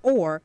or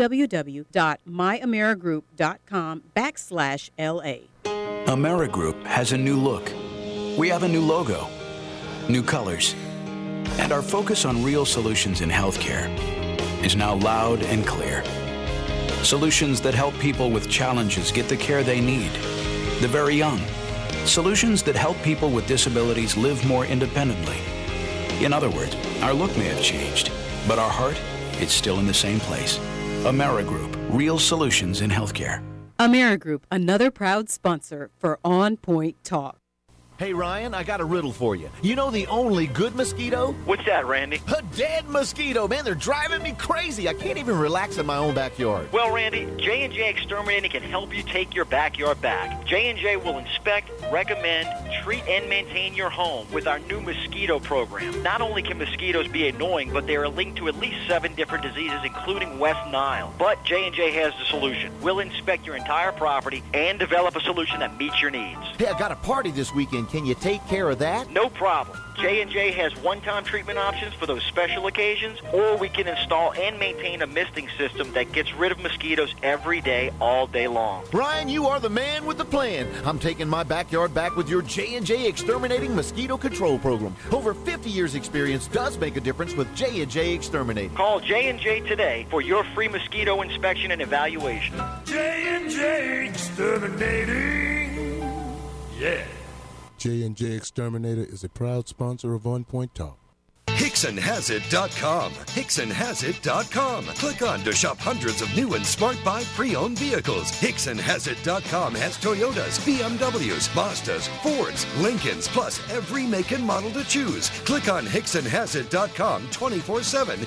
www.myameragroup.com/LA. Amerigroup has a new look. We have a new logo, new colors, and our focus on real solutions in healthcare is now loud and clear. Solutions that help people with challenges get the care they need, the very young. Solutions that help people with disabilities live more independently. In other words, our look may have changed, but our heart, it's still in the same place. Amerigroup, real solutions in healthcare. Amerigroup, another proud sponsor for On Point Talk. Hey, Ryan, I got a riddle for you. You know the only good mosquito? What's that, Randy? A dead mosquito. Man, they're driving me crazy. I can't even relax in my own backyard. Well, Randy, J&J Exterminating can help you take your backyard back. J&J will inspect, recommend, treat, and maintain your home with our new mosquito program. Not only can mosquitoes be annoying, but they are linked to at least 7 different diseases, including West Nile. But J&J has the solution. We'll inspect your entire property and develop a solution that meets your needs. Hey, I got a party this weekend. Can you take care of that? No problem. J&J has one-time treatment options for those special occasions, or we can install and maintain a misting system that gets rid of mosquitoes every day, all day long. Ryan, you are the man with the plan. I'm taking my backyard back with your J&J Exterminating Mosquito Control Program. Over 50 years experience does make a difference with J&J Exterminating. Call J&J today for your free mosquito inspection and evaluation. J&J Exterminating. Yeah. J&J Exterminator is a proud sponsor of On Point Talk. HicksonHasIt.com. HicksonHasIt.com. Click on to shop hundreds of new and Smart Buy pre-owned vehicles. HicksonHasIt.com has Toyotas, BMWs, Mazdas, Fords, Lincolns, plus every make and model to choose. Click on HicksonHasIt.com 24/7,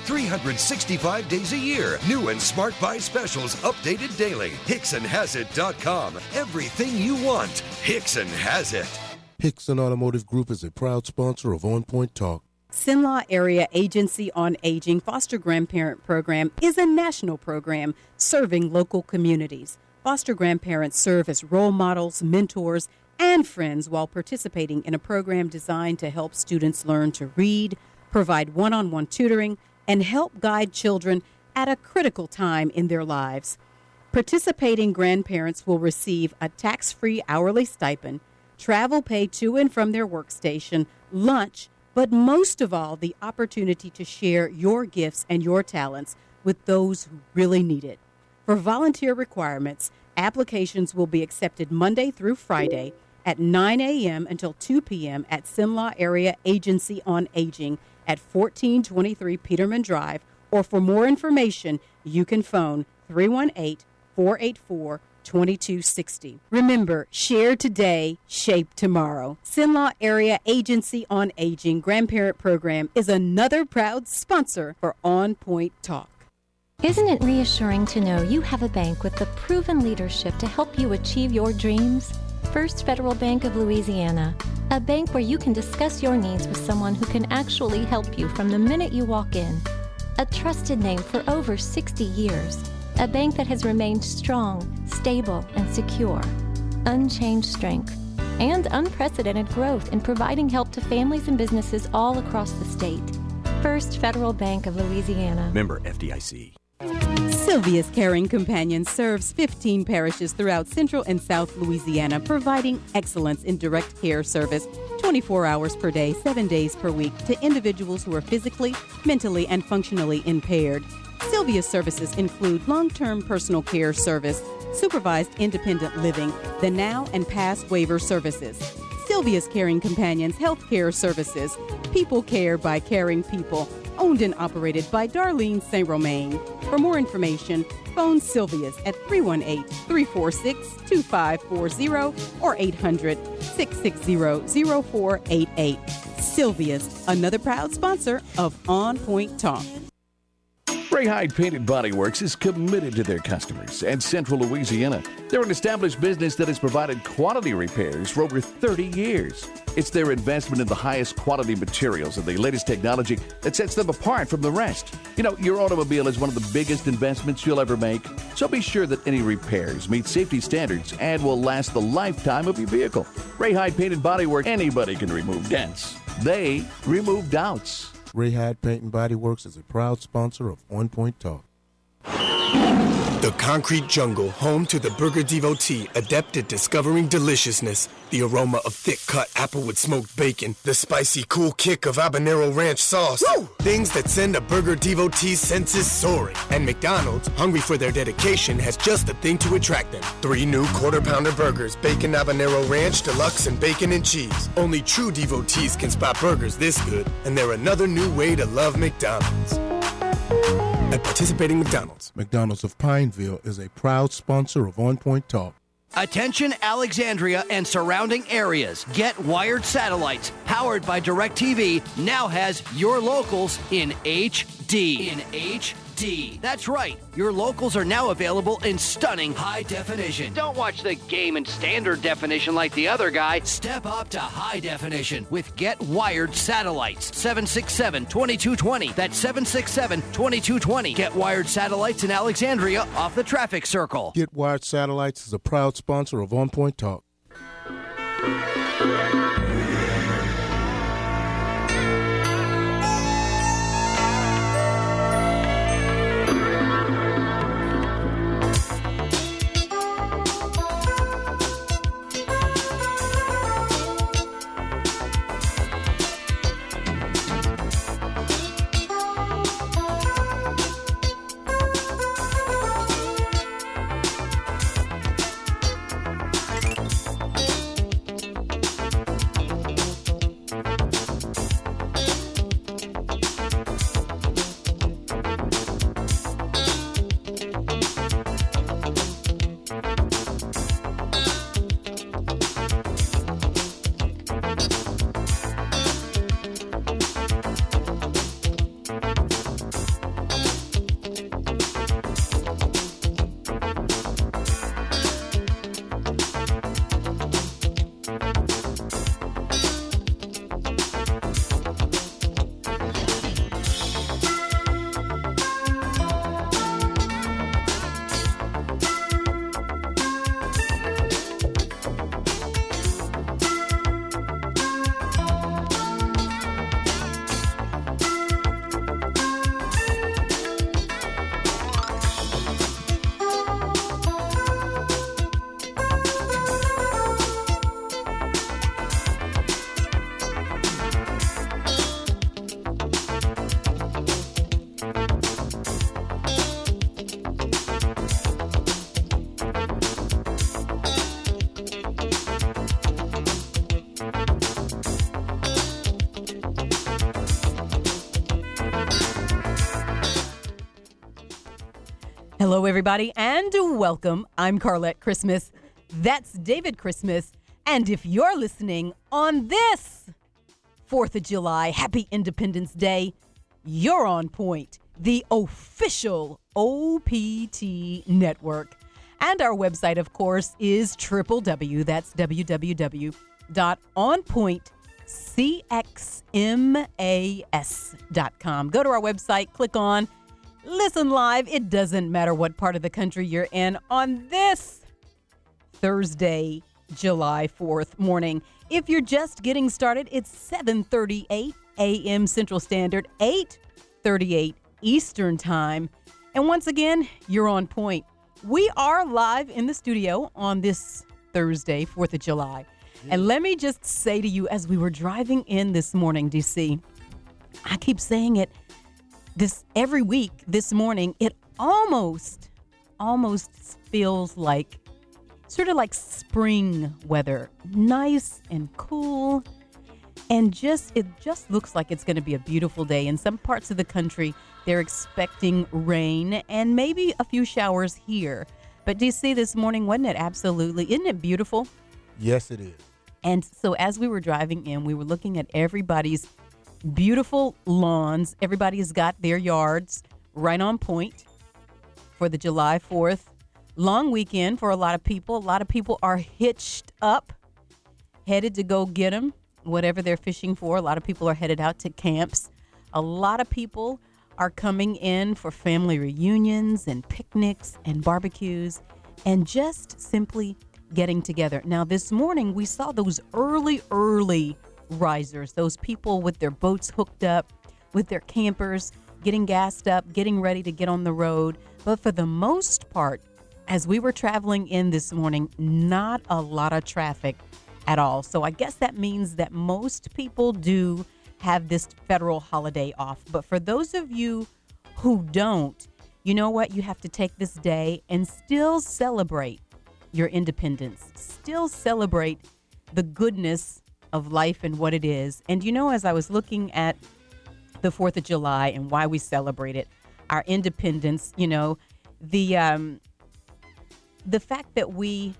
365 days a year. New and Smart Buy specials updated daily. HicksonHasIt.com. Everything you want. Hickson has it. Hickson Automotive Group is a proud sponsor of On Point Talk. Cenla Area Agency on Aging Foster Grandparent Program is a national program serving local communities. Foster grandparents serve as role models, mentors, and friends while participating in a program designed to help students learn to read, provide one-on-one tutoring, and help guide children at a critical time in their lives. Participating grandparents will receive a tax-free hourly stipend, travel paid to and from their workstation, lunch, but most of all, the opportunity to share your gifts and your talents with those who really need it. For volunteer requirements, applications will be accepted Monday through Friday at 9 a.m. until 2 p.m. at Cenla Area Agency on Aging at 1423 Peterman Drive, or for more information, you can phone 318-484-2260. Remember, share today, shape tomorrow. Cenla Area Agency on Aging Grandparent Program is another proud sponsor for On Point Talk. Isn't it reassuring to know you have a bank with the proven leadership to help you achieve your dreams? First Federal Bank of Louisiana, a bank where you can discuss your needs with someone who can actually help you from the minute you walk in. A trusted name for over 60 years. A bank that has remained strong, stable, and secure. Unchanged strength and unprecedented growth in providing help to families and businesses all across the state. First Federal Bank of Louisiana. Member FDIC. Sylvia's Caring Companion serves 15 parishes throughout Central and South Louisiana, providing excellence in direct care service 24 hours per day, 7 days per week to individuals who are physically, mentally, and functionally impaired. Sylvia's services include long-term personal care service, supervised independent living, the now and past waiver services. Sylvia's Caring Companions Healthcare Services, people care by caring people, owned and operated by Darlene St. Romain. For more information, phone Sylvia's at 318-346-2540 or 800-660-0488. Sylvia's, another proud sponsor of On Point Talk. Ray Hyde Painted Body Works is committed to their customers and Central Louisiana. They're an established business that has provided quality repairs for over 30 years. It's their investment in the highest quality materials and the latest technology that sets them apart from the rest. You know, your automobile is one of the biggest investments you'll ever make, so be sure that any repairs meet safety standards and will last the lifetime of your vehicle. Ray Hyde Painted Body Works, anybody can remove dents. They remove doubts. Ray Hyde Paint and Body Works is a proud sponsor of On Point Talk. The concrete jungle, home to the burger devotee, adept at discovering deliciousness. The aroma of thick-cut applewood smoked bacon. The spicy, cool kick of habanero ranch sauce. Woo! Things that send a burger devotee's senses soaring. And McDonald's, hungry for their dedication, has just the thing to attract them. 3 new quarter-pounder burgers, bacon habanero ranch, deluxe, and bacon and cheese. Only true devotees can spot burgers this good. And they're another new way to love McDonald's. At participating McDonald's. McDonald's of Pineville is a proud sponsor of On Point Talk. Attention Alexandria and surrounding areas. Get Wired Satellites, powered by DirecTV, now has your locals in HD. That's right. Your locals are now available in stunning high definition. Don't watch the game in standard definition like the other guy. Step up to high definition with Get Wired Satellites. 767-2220. That's 767-2220. Get Wired Satellites in Alexandria off the traffic circle. Get Wired Satellites is a proud sponsor of On Point Talk. Hello, everybody, and welcome. I'm Carlette Christmas. That's David Christmas. And if you're listening on this 4th of July, happy Independence Day, you're on point, the official OPT network. And our website, of course, is www.onpointcxmas.com. Go to our website, click on Listen Live. It doesn't matter what part of the country you're in on this Thursday, July 4th morning. If you're just getting started, it's 7:38 a.m. Central Standard, 8:38 Eastern Time. And once again, you're on point. We are live in the studio on this Thursday, 4th of July. And let me just say to you, as we were driving in this morning, DC, I keep saying it, this every week, this morning, it almost feels like sort of like spring weather, nice and cool, and it just looks like it's going to be a beautiful day. In some parts of the country, they're expecting rain and maybe a few showers here. But DC, this morning, wasn't it absolutely? Isn't it beautiful? Yes, it is. And so as we were driving in, we were looking at everybody's beautiful lawns. Everybody's got their yards right on point for the July 4th long weekend for a lot of people. A lot of people are hitched up, headed to go get them, whatever they're fishing for. A lot of people are headed out to camps. A lot of people are coming in for family reunions and picnics and barbecues and just simply getting together. Now, this morning, we saw those early risers, those people with their boats hooked up, with their campers, getting gassed up, getting ready to get on the road. But for the most part, as we were traveling in this morning, not a lot of traffic at all. So I guess that means that most people do have this federal holiday off. But for those of you who don't, you know what? You have to take this day and still celebrate your independence, still celebrate the goodness of life and what it is. And you know, as I was looking at the 4th of July and why we celebrate it, our independence, you know, the fact that we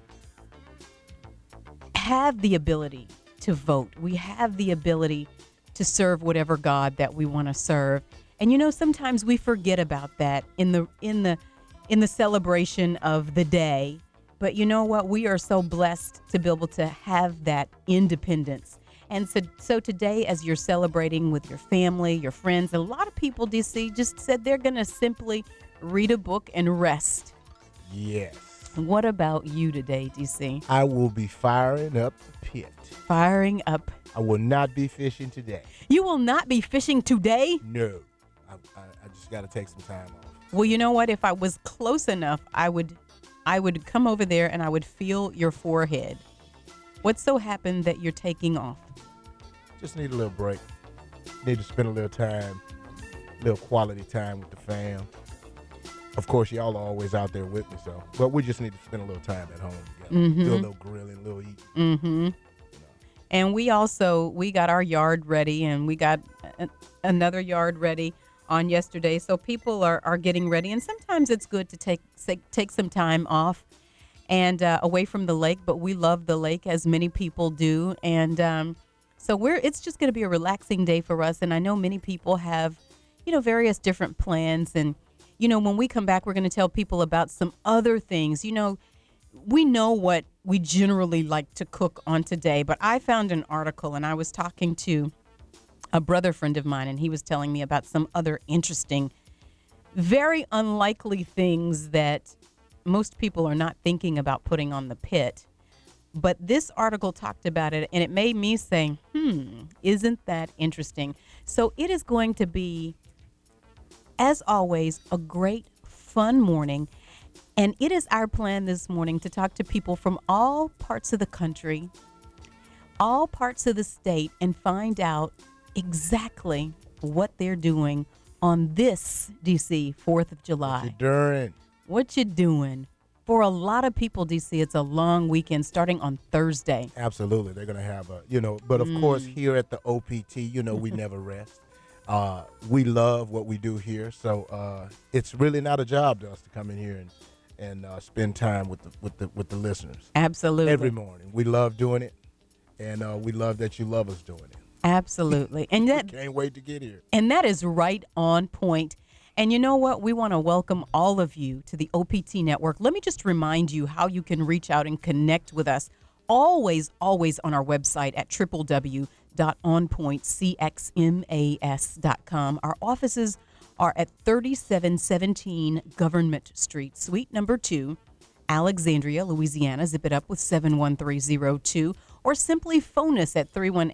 have the ability to vote, we have the ability to serve whatever God that we want to serve. And you know, sometimes we forget about that in the celebration of the day. But you know what? We are so blessed to be able to have that independence. And so today, as you're celebrating with your family, your friends, a lot of people, DC, just said they're going to simply read a book and rest. Yes. What about you today, DC? I will be firing up the pit. Firing up. I will not be fishing today. You will not be fishing today? No. I just got to take some time off. Well, you know what? If I was close enough, I would come over there and I would feel your forehead. What so happened that you're taking off? Just need a little break. Need to spend a little time, a little quality time with the fam. Of course, y'all are always out there with me, so. But we just need to spend a little time at home together. Mm-hmm. Do a little grilling, a little eating. Mm-hmm. And we got our yard ready, and we got another yard ready on yesterday. So people are getting ready, and sometimes it's good to take some time off and away from the lake. But we love the lake, as many people do, and so it's just going to be a relaxing day for us. And I know many people have, you know, various different plans. And, you know, when we come back, we're going to tell people about some other things. You know, we know what we generally like to cook on today, but I found an article, and I was talking to a brother friend of mine, and he was telling me about some other interesting, very unlikely things that most people are not thinking about putting on the pit. But this article talked about it, and it made me say, isn't that interesting? So it is going to be, as always, a great, fun morning. And it is our plan this morning to talk to people from all parts of the country, all parts of the state, and find out exactly what they're doing on this, DC, 4th of July. What you doing? For a lot of people, DC, it's a long weekend starting on Thursday. Absolutely. They're going to have but of course, here at the OPT, you know, we never rest. We love what we do here. So it's really not a job to us to come in here and spend time with the listeners. Absolutely. Every morning. We love doing it, and we love that you love us doing it. Absolutely. And that can't wait to get here. And that is right on point. And you know what? We want to welcome all of you to the OPT Network. Let me just remind you how you can reach out and connect with us. Always on our website at www.onpointcxmas.com. Our offices are at 3717 Government Street, Suite number 2, Alexandria, Louisiana. Zip it up with 71302, or simply phone us at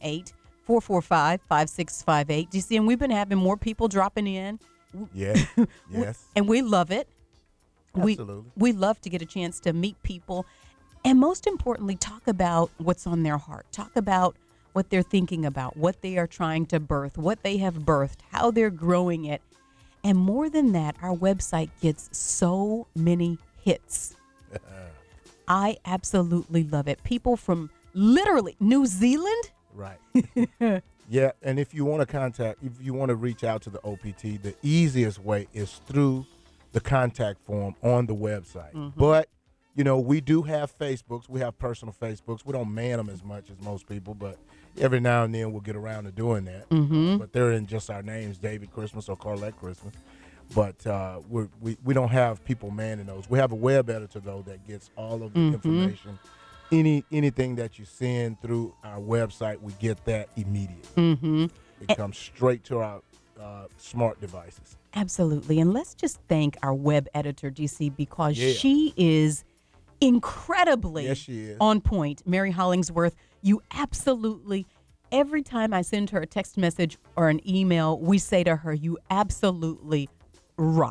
318-445-5658. DC, and we've been having more people dropping in. Yes. And we love it. Absolutely. We love to get a chance to meet people, and most importantly, talk about what's on their heart. Talk about what they're thinking about, what they are trying to birth, what they have birthed, how they're growing it. And more than that, our website gets so many hits. I absolutely love it. People from literally New Zealand. Right. Yeah, and if you want to reach out to the OPT, the easiest way is through the contact form on the website. Mm-hmm. But, you know, we do have Facebooks. We have personal Facebooks. We don't man them as much as most people, but every now and then we'll get around to doing that. Mm-hmm. But they're in just our names, David Christmas or Carlette Christmas. But we don't have people manning those. We have a web editor, though, that gets all of the information. Anything that you send through our website, we get that immediately. Mm-hmm. It comes straight to our smart devices. Absolutely. And let's just thank our web editor, DC, because she is incredibly on point. Mary Hollingsworth, you absolutely, every time I send her a text message or an email, we say to her, you absolutely rock.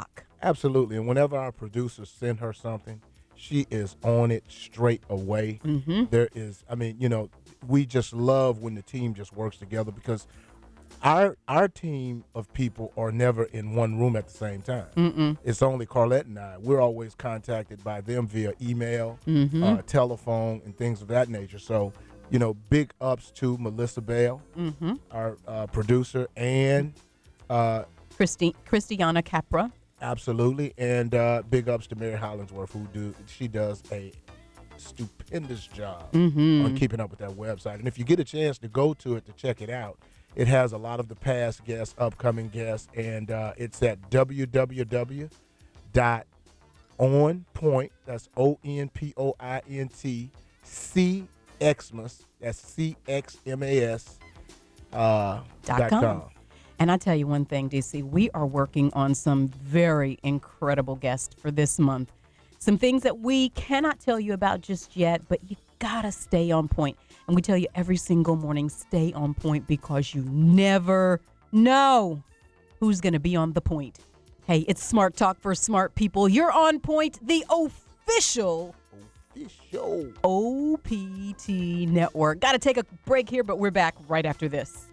Absolutely. And whenever our producers send her something, she is on it straight away. There is, we just love when the team just works together, because our team of people are never in one room at the same time. It's only Carlette and I. We're always contacted by them via email, telephone, and things of that nature. So, big ups to Melissa Bell, our producer, and Christiana Capra. Absolutely. And big ups to Mary Hollingsworth, she does a stupendous job on keeping up with that website. And if you get a chance to go to it to check it out, it has a lot of the past guests, upcoming guests, and it's at www.onpoint, that's ONPOINT, CXMAS, that's CXMAS, .com. And I tell you one thing, DC, we are working on some very incredible guests for this month. Some things that we cannot tell you about just yet, but you gotta stay on point. And we tell you every single morning, stay on point, because you never know who's gonna be on the point. Hey, it's Smart Talk for smart people. You're on point, the official OPT network. Gotta take a break here, but we're back right after this.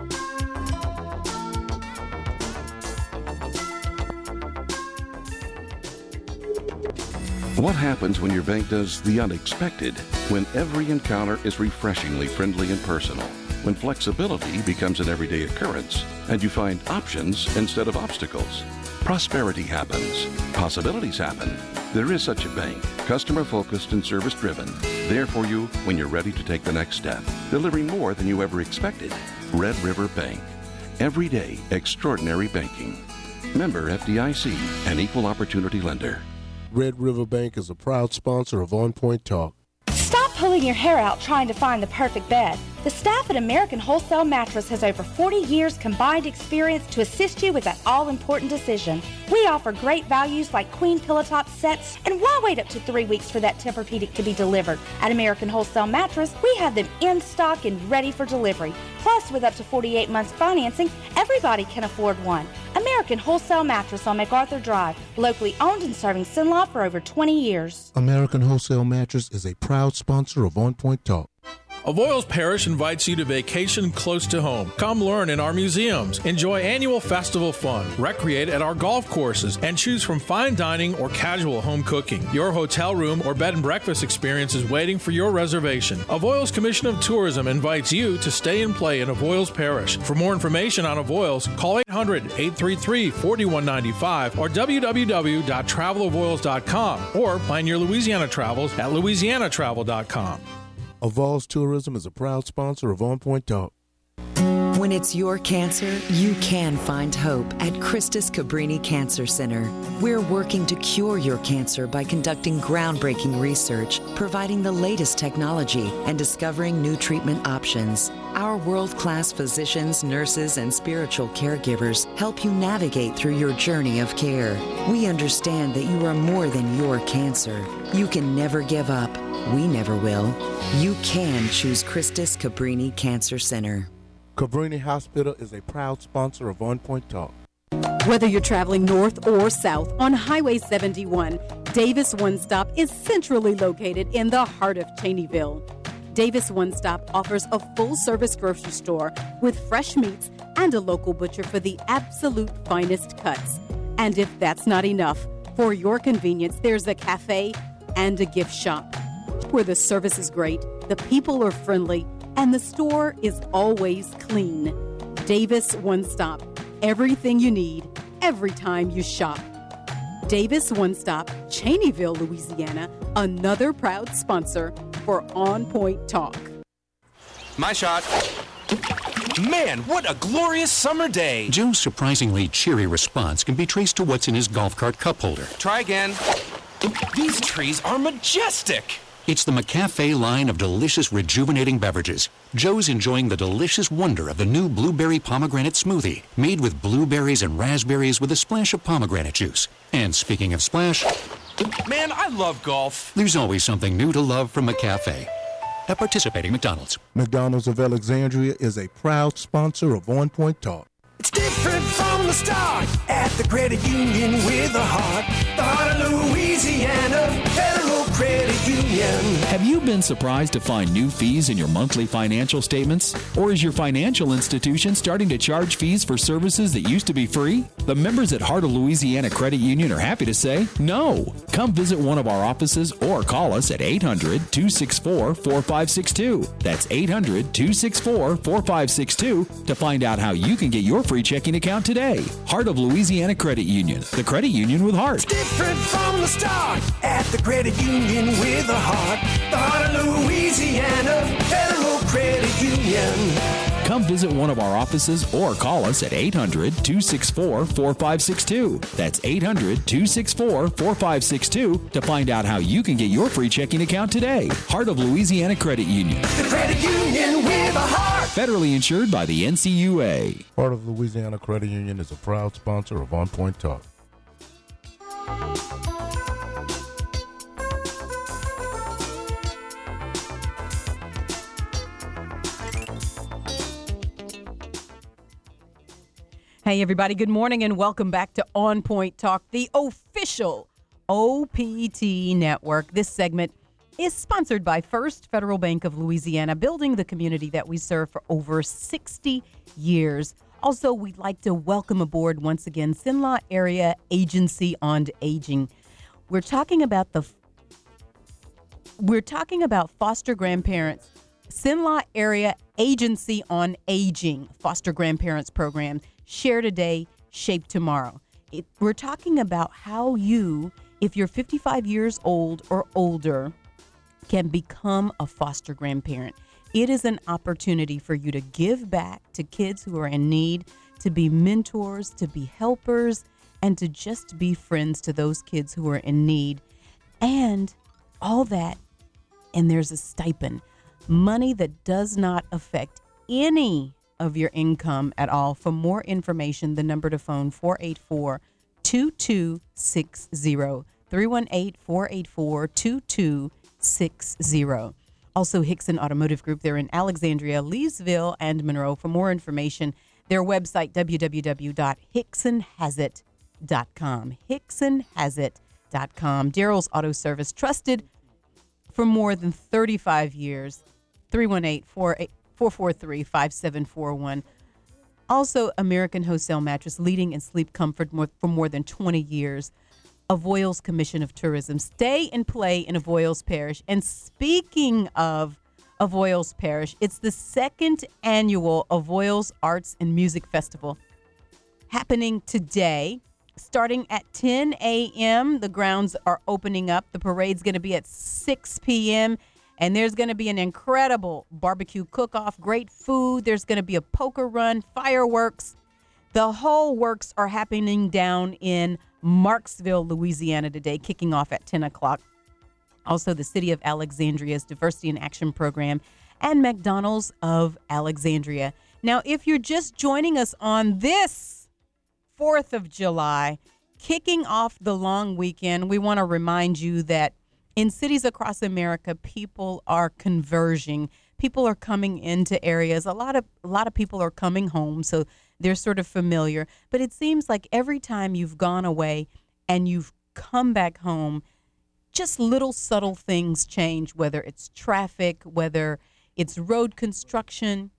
What happens when your bank does the unexpected? When every encounter is refreshingly friendly and personal? When flexibility becomes an everyday occurrence and you find options instead of obstacles? Prosperity happens. Possibilities happen. There is such a bank, customer-focused and service-driven, there for you when you're ready to take the next step, delivering more than you ever expected. Red River Bank. Everyday extraordinary banking. Member FDIC, an equal opportunity lender. Red River Bank is a proud sponsor of On Point Talk. Stop pulling your hair out trying to find the perfect bed. The staff at American Wholesale Mattress has over 40 years combined experience to assist you with that all-important decision. We offer great values like queen pillow top sets, and why wait up to 3 weeks for that Tempur-Pedic to be delivered? At American Wholesale Mattress, we have them in stock and ready for delivery. Plus, with up to 48 months financing, everybody can afford one. American Wholesale Mattress on MacArthur Drive, locally owned and serving Cenla for over 20 years. American Wholesale Mattress is a proud sponsor of On Point Talk. Avoyelles Parish invites you to vacation close to home. Come learn in our museums, enjoy annual festival fun, recreate at our golf courses, and choose from fine dining or casual home cooking. Your hotel room or bed and breakfast experience is waiting for your reservation. Avoyelles Commission of Tourism invites you to stay and play in Avoyelles Parish. For more information on Avoyelles, call 800-833-4195 or www.travelavoyelles.com or plan your Louisiana travels at louisianatravel.com. Avoyelles Tourism is a proud sponsor of On Point Talk. When it's your cancer, you can find hope at Christus Cabrini Cancer Center. We're working to cure your cancer by conducting groundbreaking research, providing the latest technology, and discovering new treatment options. Our world-class physicians, nurses, and spiritual caregivers help you navigate through your journey of care. We understand that you are more than your cancer. You can never give up. We never will. You can choose Christus Cabrini Cancer Center. Cabrini Hospital is a proud sponsor of On Point Talk. Whether you're traveling north or south on Highway 71, Davis One Stop is centrally located in the heart of Cheneyville. Davis One Stop offers a full-service grocery store with fresh meats and a local butcher for the absolute finest cuts. And if that's not enough, for your convenience, there's a cafe and a gift shop where the service is great, the people are friendly, and the store is always clean. Davis One Stop. Everything you need, every time you shop. Davis One Stop, Cheneyville, Louisiana, another proud sponsor for On Point Talk. My shot. Man, what a glorious summer day. Joe's surprisingly cheery response can be traced to what's in his golf cart cup holder. Try again. These trees are majestic. It's the McCafe line of delicious, rejuvenating beverages. Joe's enjoying the delicious wonder of the new blueberry pomegranate smoothie, made with blueberries and raspberries with a splash of pomegranate juice. And speaking of splash... Man, I love golf. There's always something new to love from McCafe. At participating McDonald's. McDonald's of Alexandria is a proud sponsor of On Point Talk. It's different from the start at the credit union with a heart. The heart of Louisiana Federal Credit Union. Have you been surprised to find new fees in your monthly financial statements? Or is your financial institution starting to charge fees for services that used to be free? The members at Heart of Louisiana Credit Union are happy to say no. Come visit one of our offices or call us at 800-264-4562. That's 800-264-4562 to find out how you can get your free checking account today. Heart of Louisiana Credit Union, the credit union with heart. Different from the start at the credit union with a heart. The heart of Louisiana Federal Credit Union. Come visit one of our offices or call us at 800-264-4562. That's 800-264-4562 to find out how you can get your free checking account today. Heart of Louisiana Credit Union. The credit union with a heart. Federally insured by the NCUA. Heart of Louisiana Credit Union is a proud sponsor of On Point Talk. Hey, everybody. Good morning and welcome back to On Point Talk, the official OPT network. This segment is sponsored by First Federal Bank of Louisiana, building the community that we serve for over 60 years. Also, we'd like to welcome aboard once again Cenla Area Agency on Aging. We're talking about foster grandparents. Cenla Area Agency on Aging foster grandparents program. Share today, shape tomorrow. We're talking about how you, if you're 55 years old or older, can become a foster grandparent. It is an opportunity for you to give back to kids who are in need, to be mentors, to be helpers, and to just be friends to those kids who are in need. And all that, and there's a stipend, money that does not affect any of your income at all. For more information, the number to phone 484-2260, 318-484-2260. Also, Hickson Automotive Group. They're in Alexandria, Leesville, and Monroe. For more information, their website, www.hicksonhasit.com. hicksonhasit.com. Daryl's Auto Service, trusted for more than 35 years. 318-443-5741. Also, American Wholesale Mattress, leading in sleep comfort for more than 20 years. Avoyles Commission of Tourism. Stay and play in Avoyles Parish. And speaking of Avoyles Parish, it's the second annual Avoyles Arts and Music Festival happening today, starting at 10 a.m. The grounds are opening up. The parade's going to be at 6 p.m., and there's going to be an incredible barbecue cook-off, great food. There's going to be a poker run, fireworks. The whole works are happening down in Marksville, Louisiana today, kicking off at 10 o'clock. Also, the City of Alexandria's Diversity in Action Program and McDonald's of Alexandria. Now, if you're just joining us on this 4th of July, kicking off the long weekend, we want to remind you that in cities across America, people are converging. People are coming into areas. A lot of people are coming home, so they're sort of familiar. But it seems like every time you've gone away and you've come back home, just little subtle things change, whether it's traffic, whether it's road construction,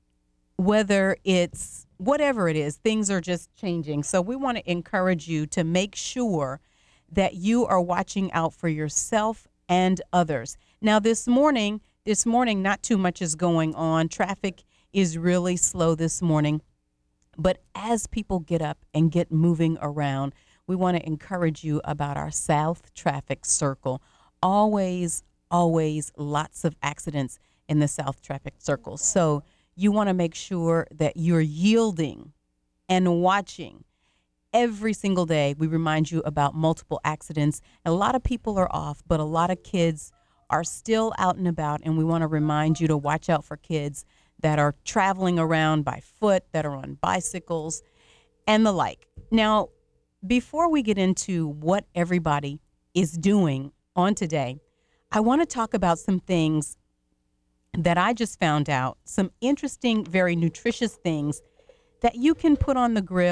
whether it's whatever it is, things are just changing. So we want to encourage you to make sure that you are watching out for yourself and others. Now, this morning, not too much is going on. Traffic is really slow this morning. But as people get up and get moving around, we want to encourage you about our South Traffic Circle. Always lots of accidents in the South Traffic Circle. So you want to make sure that you're yielding and watching. Every single day, we remind you about multiple accidents. A lot of people are off, but a lot of kids are still out and about, and we want to remind you to watch out for kids that are traveling around by foot, that are on bicycles, and the like. Now, before we get into what everybody is doing on today, I want to talk about some things that I just found out, some interesting, very nutritious things that you can put on the grill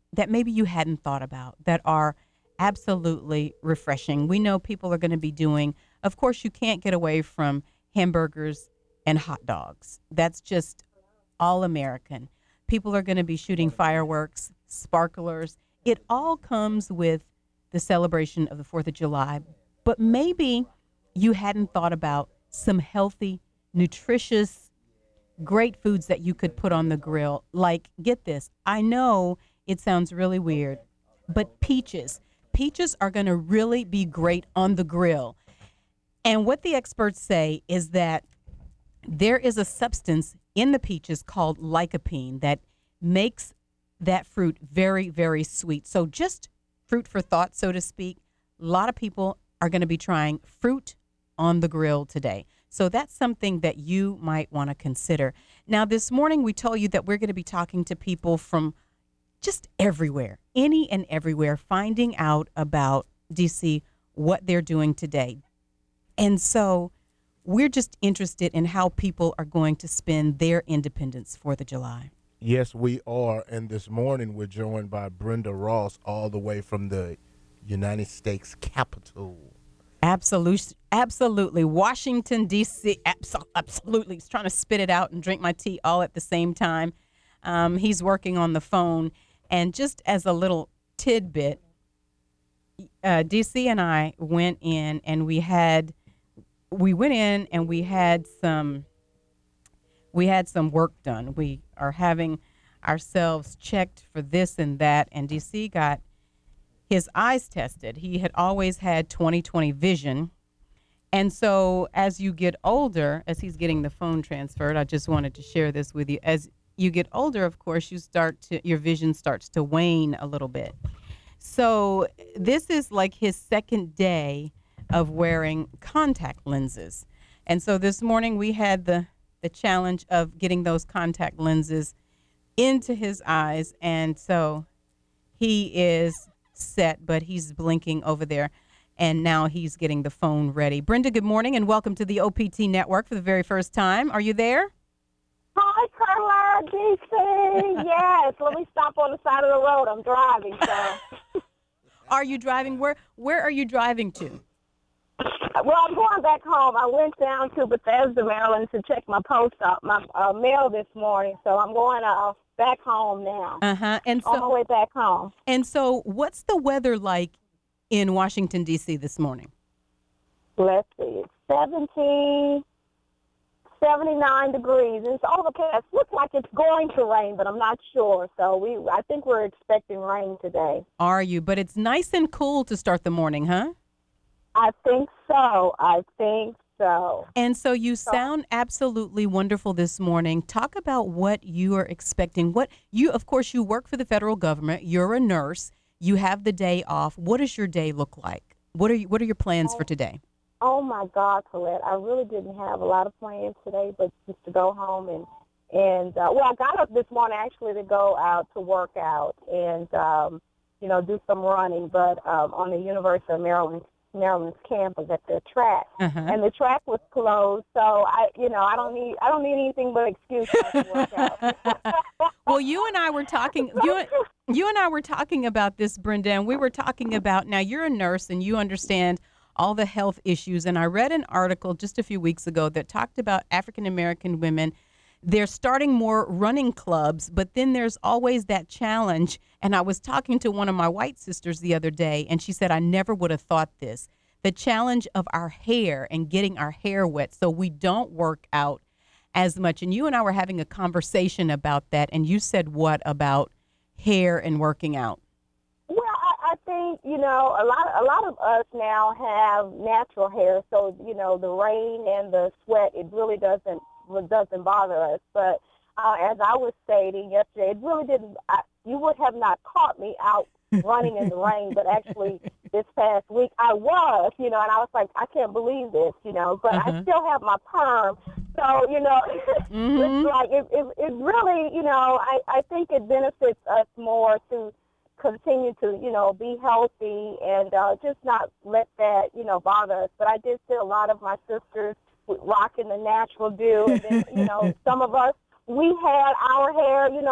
that maybe you hadn't thought about that are absolutely refreshing. We know people are going to be doing, of course, you can't get away from hamburgers and hot dogs. That's just all American. People are going to be shooting fireworks, sparklers. It all comes with the celebration of the 4th of July. But maybe you hadn't thought about some healthy, nutritious, great foods that you could put on the grill. Like, get this, I know it sounds really weird, but peaches. Peaches are going to really be great on the grill. And what the experts say is that there is a substance in the peaches called lycopene that makes that fruit very, very sweet. So just fruit for thought, so to speak. A lot of people are going to be trying fruit on the grill today. So that's something that you might want to consider. Now, this morning we told you that we're going to be talking to people from just everywhere, any and everywhere, finding out about DC, what they're doing today. And so we're just interested in how people are going to spend their Independence 4th of July. Yes, we are. And this morning we're joined by Brenda Ross, all the way from the United States Capitol. Absolutely. Washington, D.C. Absolutely. He's trying to spit it out and drink my tea all at the same time. He's working on the phone. And just as a little tidbit, D.C. and I went in and we had some work done. We are having ourselves checked for this and that, and DC got his eyes tested. He had always had 20/20 vision. And so as you get older, as he's getting the phone transferred, I just wanted to share this with you. As you get older, of course, your vision starts to wane a little bit. So this is like his second day of wearing contact lenses. And so this morning we had the challenge of getting those contact lenses into his eyes. And so he is set, but he's blinking over there. And now he's getting the phone ready. Brenda, good morning and welcome to the OPT Network for the very first time. Are you there? Hi, Carla, DC. Yes, let me stop on the side of the road. I'm driving, so. Are you driving? Where are you driving to? Well, I'm going back home. I went down to Bethesda, Maryland to check my mail this morning, so I'm going back home now. And so, on my way back home. And so what's the weather like in Washington, D.C. this morning? Let's see. It's 79 degrees. It's overcast. Looks like it's going to rain, but I'm not sure. So I think we're expecting rain today. Are you? But it's nice and cool to start the morning, huh? I think so. And so you sound absolutely wonderful this morning. Talk about what you are expecting. Of course, you work for the federal government. You're a nurse. You have the day off. What does your day look like? What are your plans for today? Oh my God, Colette! I really didn't have a lot of plans today, but just to go home and I got up this morning actually to go out to work out and do some running, but on the University of Maryland's campus at the track, and the track was closed, so I don't need anything but excuse to work out. Well, you and I were talking. You and I were talking about this, Brenda, and we were talking about, now you're a nurse and you understand all the health issues, and I read an article just a few weeks ago that talked about African American women. They're starting more running clubs, but then there's always that challenge. And I was talking to one of my white sisters the other day, and she said, I never would have thought this. The challenge of our hair and getting our hair wet so we don't work out as much. And you and I were having a conversation about that, and you said what about hair and working out? Well, I think, a lot of us now have natural hair, so, the rain and the sweat, it really doesn't bother us. But as I was stating yesterday, it really didn't. You would have not caught me out running in the rain, but actually this past week I was, and I was like, I can't believe this, but I still have my perm. So, it's like, it really, I think it benefits us more to continue to, be healthy and just not let that, bother us. But I did see a lot of my sisters rocking the natural do, and then, some of us, we had our hair,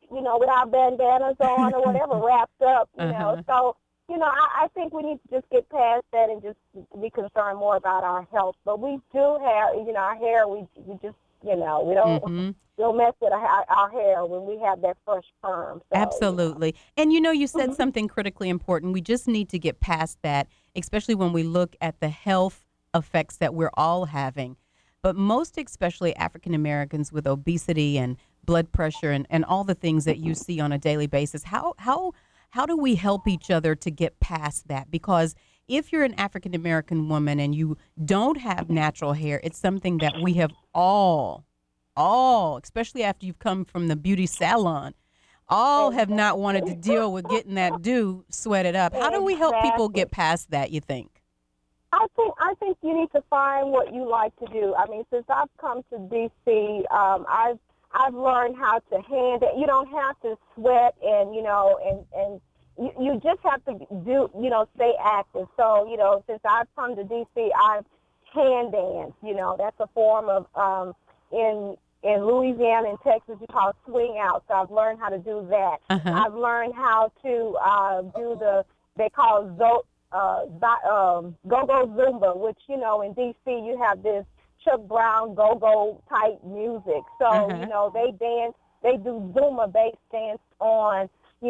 with our bandanas on or whatever, wrapped up, you know. So, I think we need to just get past that and just be concerned more about our health. But we do have, our hair, we just, we don't mess with our hair when we have that fresh perm. So, Absolutely. And, you said something critically important. We just need to get past that, especially when we look at the health effects that we're all having. But most especially African Americans with obesity and blood pressure and all the things that you see on a daily basis. How do we help each other to get past that? Because if you're an African American woman and you don't have natural hair, it's something that we have all, especially after you've come from the beauty salon, all have not wanted to deal with getting that do sweated up. How do we help people get past that, you think? I think you need to find what you like to do. I mean, since I've come to D.C., I've learned how to hand it. You don't have to sweat and you just have to do, stay active. So, since I've come to D.C., I've hand danced. That's a form of, in Louisiana and Texas, you call it swing out. So I've learned how to do that. I've learned how to do they call it go-go Zumba, which, in D.C. you have this Chuck Brown go-go type music. So, they do Zumba-based dance on,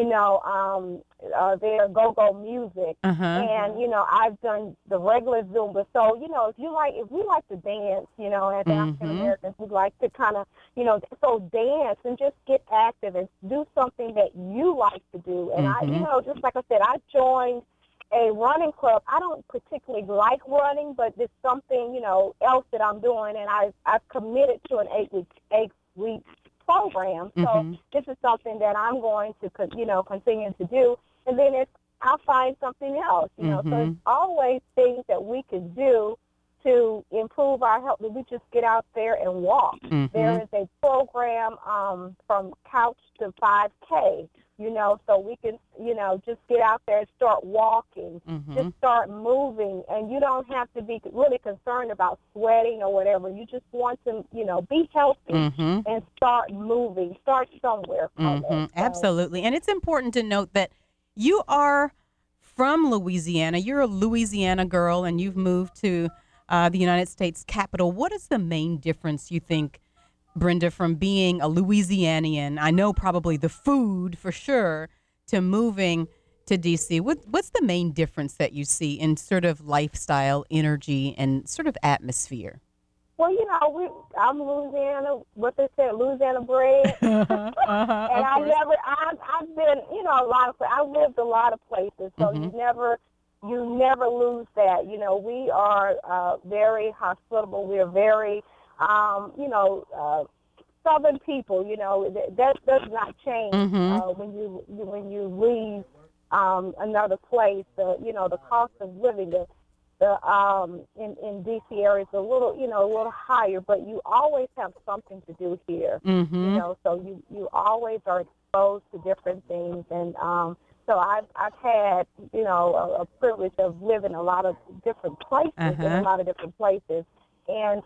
their go-go music. And, I've done the regular Zumba. So, if we like to dance, as African Americans, we like to kind of, so dance and just get active and do something that you like to do. And I, just like I said, I joined a running club. I don't particularly like running, but it's something, else that I'm doing, and I've committed to an 8-week program. So this is something that I'm going to, continue to do. And then I'll find something else, So it's always things that we can do to improve our health. We just get out there and walk. There is a program from couch to 5K. So we can, just get out there and start walking, just start moving, and you don't have to be really concerned about sweating or whatever. You just want to, be healthy and start moving, start somewhere. Absolutely. And it's important to note that you are from Louisiana. You're a Louisiana girl, and you've moved to the United States Capitol. What is the main difference, you think, Brenda, from being a Louisianian, I know probably the food for sure, to moving to D.C.? What's the main difference that you see in sort of lifestyle, energy, and sort of atmosphere? Well, I'm Louisiana, what they say, Louisiana bred. And I've been, I've lived a lot of places, so you never lose that. We are very hospitable. We are very Southern people, that does not change when you leave another place. The cost of living, in D.C. area is a little higher, but you always have something to do here. So you always are exposed to different things, and so I've had a privilege of living a lot of different places And,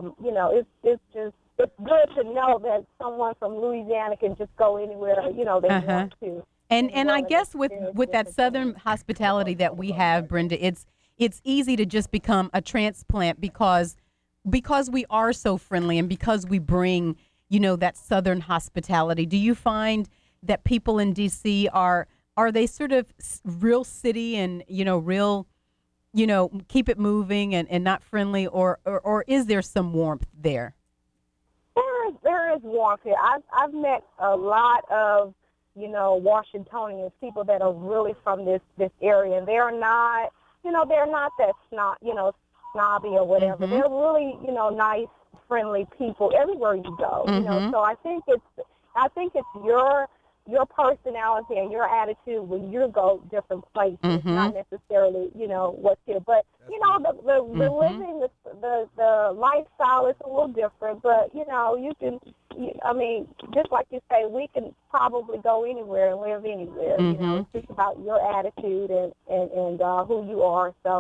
it's good to know that someone from Louisiana can just go anywhere, they want to. And I guess with that Southern hospitality that we have, Brenda, it's easy to just become a transplant because we are so friendly and because we bring, that Southern hospitality. Do you find that people in D.C. are they sort of real city and, real, keep it moving and not friendly, or is there some warmth there? There is warmth here. I've met a lot of, Washingtonians, people that are really from this area, and they're not that snobby or whatever. They're really, nice, friendly people everywhere you go. So I think it's your personality and your attitude when you go different places, not necessarily, what's here. But, the living, the lifestyle is a little different. But, you can, just like you say, we can probably go anywhere and live anywhere. It's just about your attitude and who you are. So,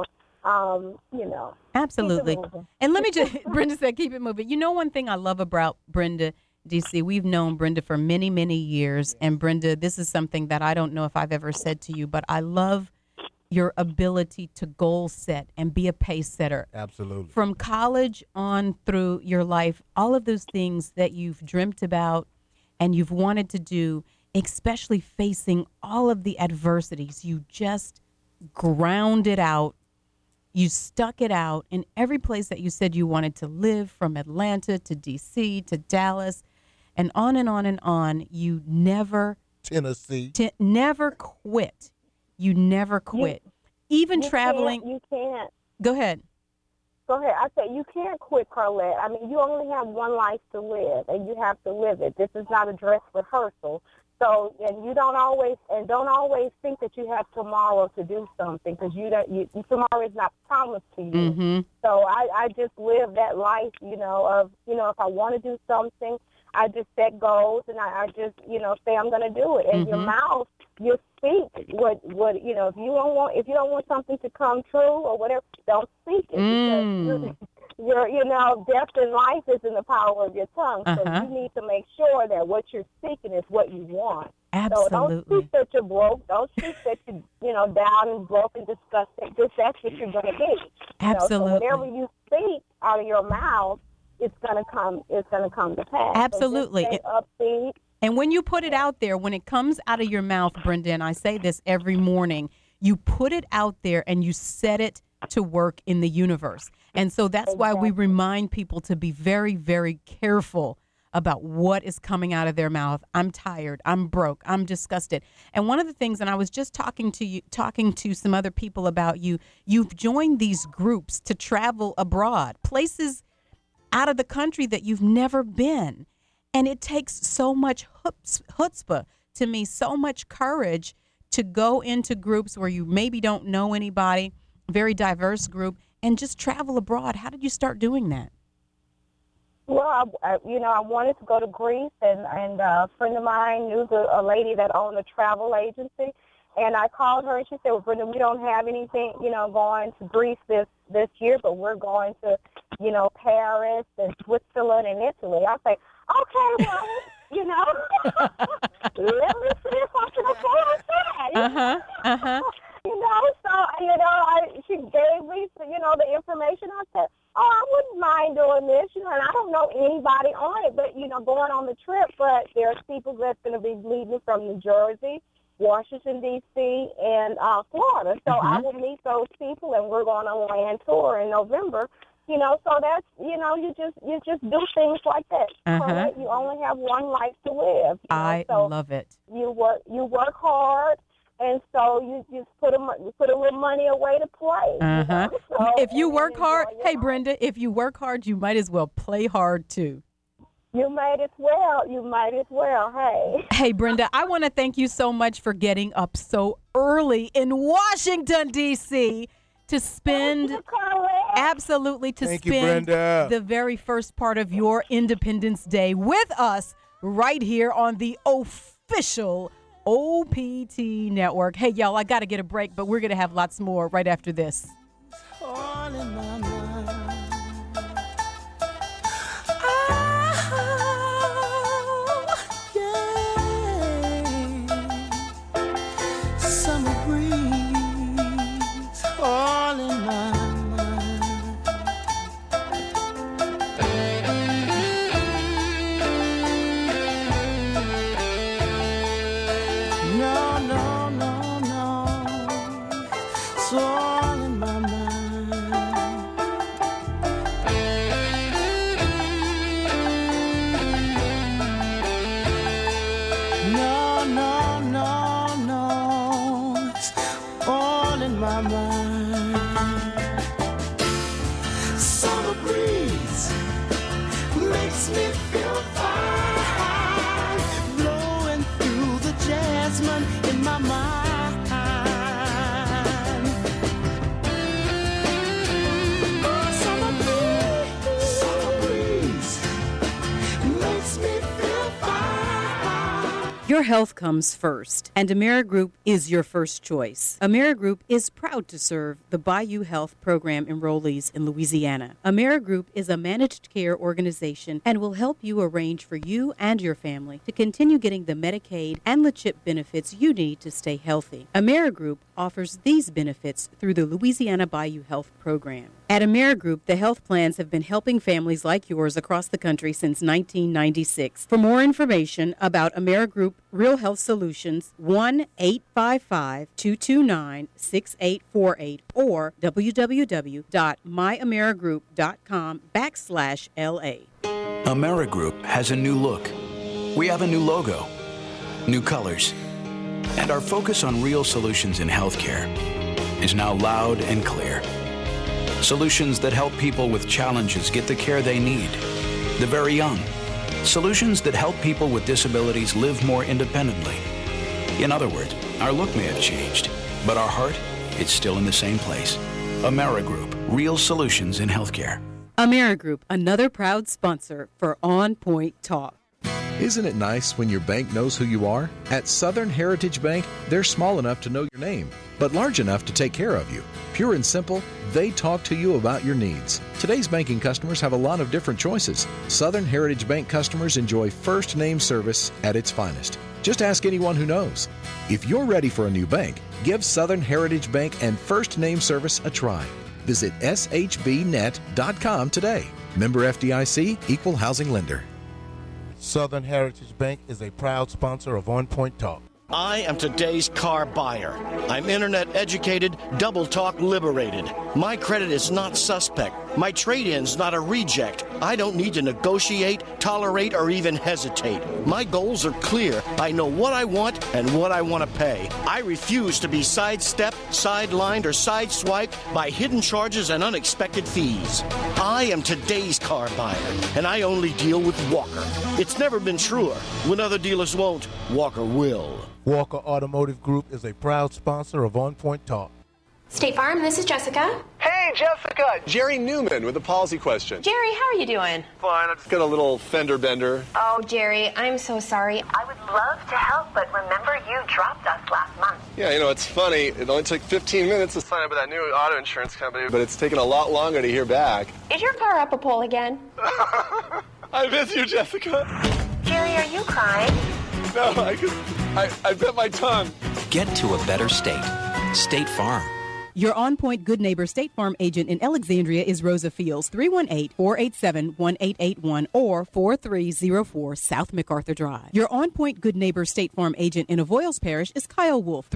Absolutely. And let me just, Brenda said, keep it moving. One thing I love about Brenda DC, we've known Brenda for many, many years. And Brenda, this is something that I don't know if I've ever said to you, but I love your ability to goal set and be a pace setter. Absolutely. From college on through your life, all of those things that you've dreamt about and you've wanted to do, especially facing all of the adversities, you just ground it out. You stuck it out in every place that you said you wanted to live, from Atlanta to D.C. to Dallas, and on and on and on. You never Tennessee never quit. You never quit. Even traveling. You can't. Go ahead. Go ahead. I said you can't quit, Carlette. I mean, you only have one life to live, and you have to live it. This is not a dress rehearsal. So, and don't always think that you have tomorrow to do something, because tomorrow is not promised to you. Mm-hmm. So I just live that life, if I want to do something, I just set goals, and I just, say I'm going to do it. And your mouth, you speak what if you don't want something to come true or whatever, don't speak it, because death and life is in the power of your tongue. So you need to make sure that what you're speaking is what you want. Absolutely. So don't speak that you're broke. Don't speak that you're down and broke and disgusted. Just that's what you're going to be. Absolutely. So whatever you speak out of your mouth, it's going to come. It's going to come to pass. Absolutely. So just stay upbeat. And when you put it out there, when it comes out of your mouth, Brenda, and I say this every morning, you put it out there and you set it to work in the universe. And so that's why we remind people to be very, very careful about what is coming out of their mouth. I'm tired. I'm broke. I'm disgusted. And one of the things, and I was just talking to some other people about you've joined these groups to travel abroad, places out of the country that you've never been. And it takes so much chutzpah, to me, so much courage to go into groups where you maybe don't know anybody, very diverse group, and just travel abroad. How did you start doing that? Well, I wanted to go to Greece, and a friend of mine knew a lady that owned a travel agency, and I called her, and she said, well, Brenda, we don't have anything, going to Greece this year, but we're going to, Paris and Switzerland and Italy. I say, okay, well, let me see if I can afford that. She gave me, the information. I said, I wouldn't mind doing this, and I don't know anybody on it, but, going on the trip. But there's people that's going to be leaving from New Jersey, Washington, D.C., and Florida. So I will meet those people, and we're going on a land tour in November. So that's, you just do things like that. Correct? You only have one life to live. I love it. You work hard. And so you just put a little money away to play. So, if you work hard, hey, Brenda, if you work hard, you might as well play hard, too. You might as well. Hey. Hey, Brenda, I want to thank you so much for getting up so early in Washington, D.C. to spend, the very first part of your Independence Day with us right here on the official OPT Network. Hey, y'all, I got to get a break, but we're going to have lots more right after this. All in my mind. Summer breeze, all in my all in my mind. Your health comes first, and AmeriGroup is your first choice. AmeriGroup is proud to serve the Bayou Health Program enrollees in Louisiana. AmeriGroup is a managed care organization and will help you arrange for you and your family to continue getting the Medicaid and the CHIP benefits you need to stay healthy. AmeriGroup offers these benefits through the Louisiana Bayou Health Program. At AmeriGroup, the health plans have been helping families like yours across the country since 1996. For more information about AmeriGroup Real Health Solutions, 1-855-229-6848 or www.myamerigroup.com/LA. AmeriGroup has a new look. We have a new logo, new colors, and our focus on real solutions in healthcare is now loud and clear. Solutions that help people with challenges get the care they need. The very young. Solutions that help people with disabilities live more independently. In other words, our look may have changed, but our heart, it's still in the same place. AmeriGroup, real solutions in healthcare. AmeriGroup, another proud sponsor for On Point Talk. Isn't it nice when your bank knows who you are? At Southern Heritage Bank, they're small enough to know your name, but large enough to take care of you. Pure and simple, they talk to you about your needs. Today's banking customers have a lot of different choices. Southern Heritage Bank customers enjoy first name service at its finest. Just ask anyone who knows. If you're ready for a new bank, give Southern Heritage Bank and first name service a try. Visit shbnet.com today. Member FDIC, Equal Housing Lender. Southern Heritage Bank is a proud sponsor of On Point Talk. I am today's car buyer. I'm internet educated, double talk liberated. My credit is not suspect. My trade-in's not a reject. I don't need to negotiate, tolerate, or even hesitate. My goals are clear. I know what I want and what I want to pay. I refuse to be sidestepped, sidelined, or sideswiped by hidden charges and unexpected fees. I am today's car buyer, and I only deal with Walker. It's never been truer. When other dealers won't, Walker will. Walker Automotive Group is a proud sponsor of On Point Talk. State Farm, this is Jessica. Hey, Jessica! Jerry Newman with a policy question. Jerry, how are you doing? Fine, I just got a little fender bender. Oh, Jerry, I'm so sorry. I would love to help, but remember you dropped us last month. Yeah, you know, it's funny. It only took 15 minutes to sign up with that new auto insurance company, but it's taken a lot longer to hear back. Is your car up a pole again? I miss you, Jessica. Jerry, are you crying? No, I bit my tongue. Get to a better state. State Farm. Your On Point Good Neighbor State Farm agent in Alexandria is Rosa Fields, 318-487-1881 or 4304 South MacArthur Drive. Your On Point Good Neighbor State Farm agent in Avoyles Parish is Kyle Wolf,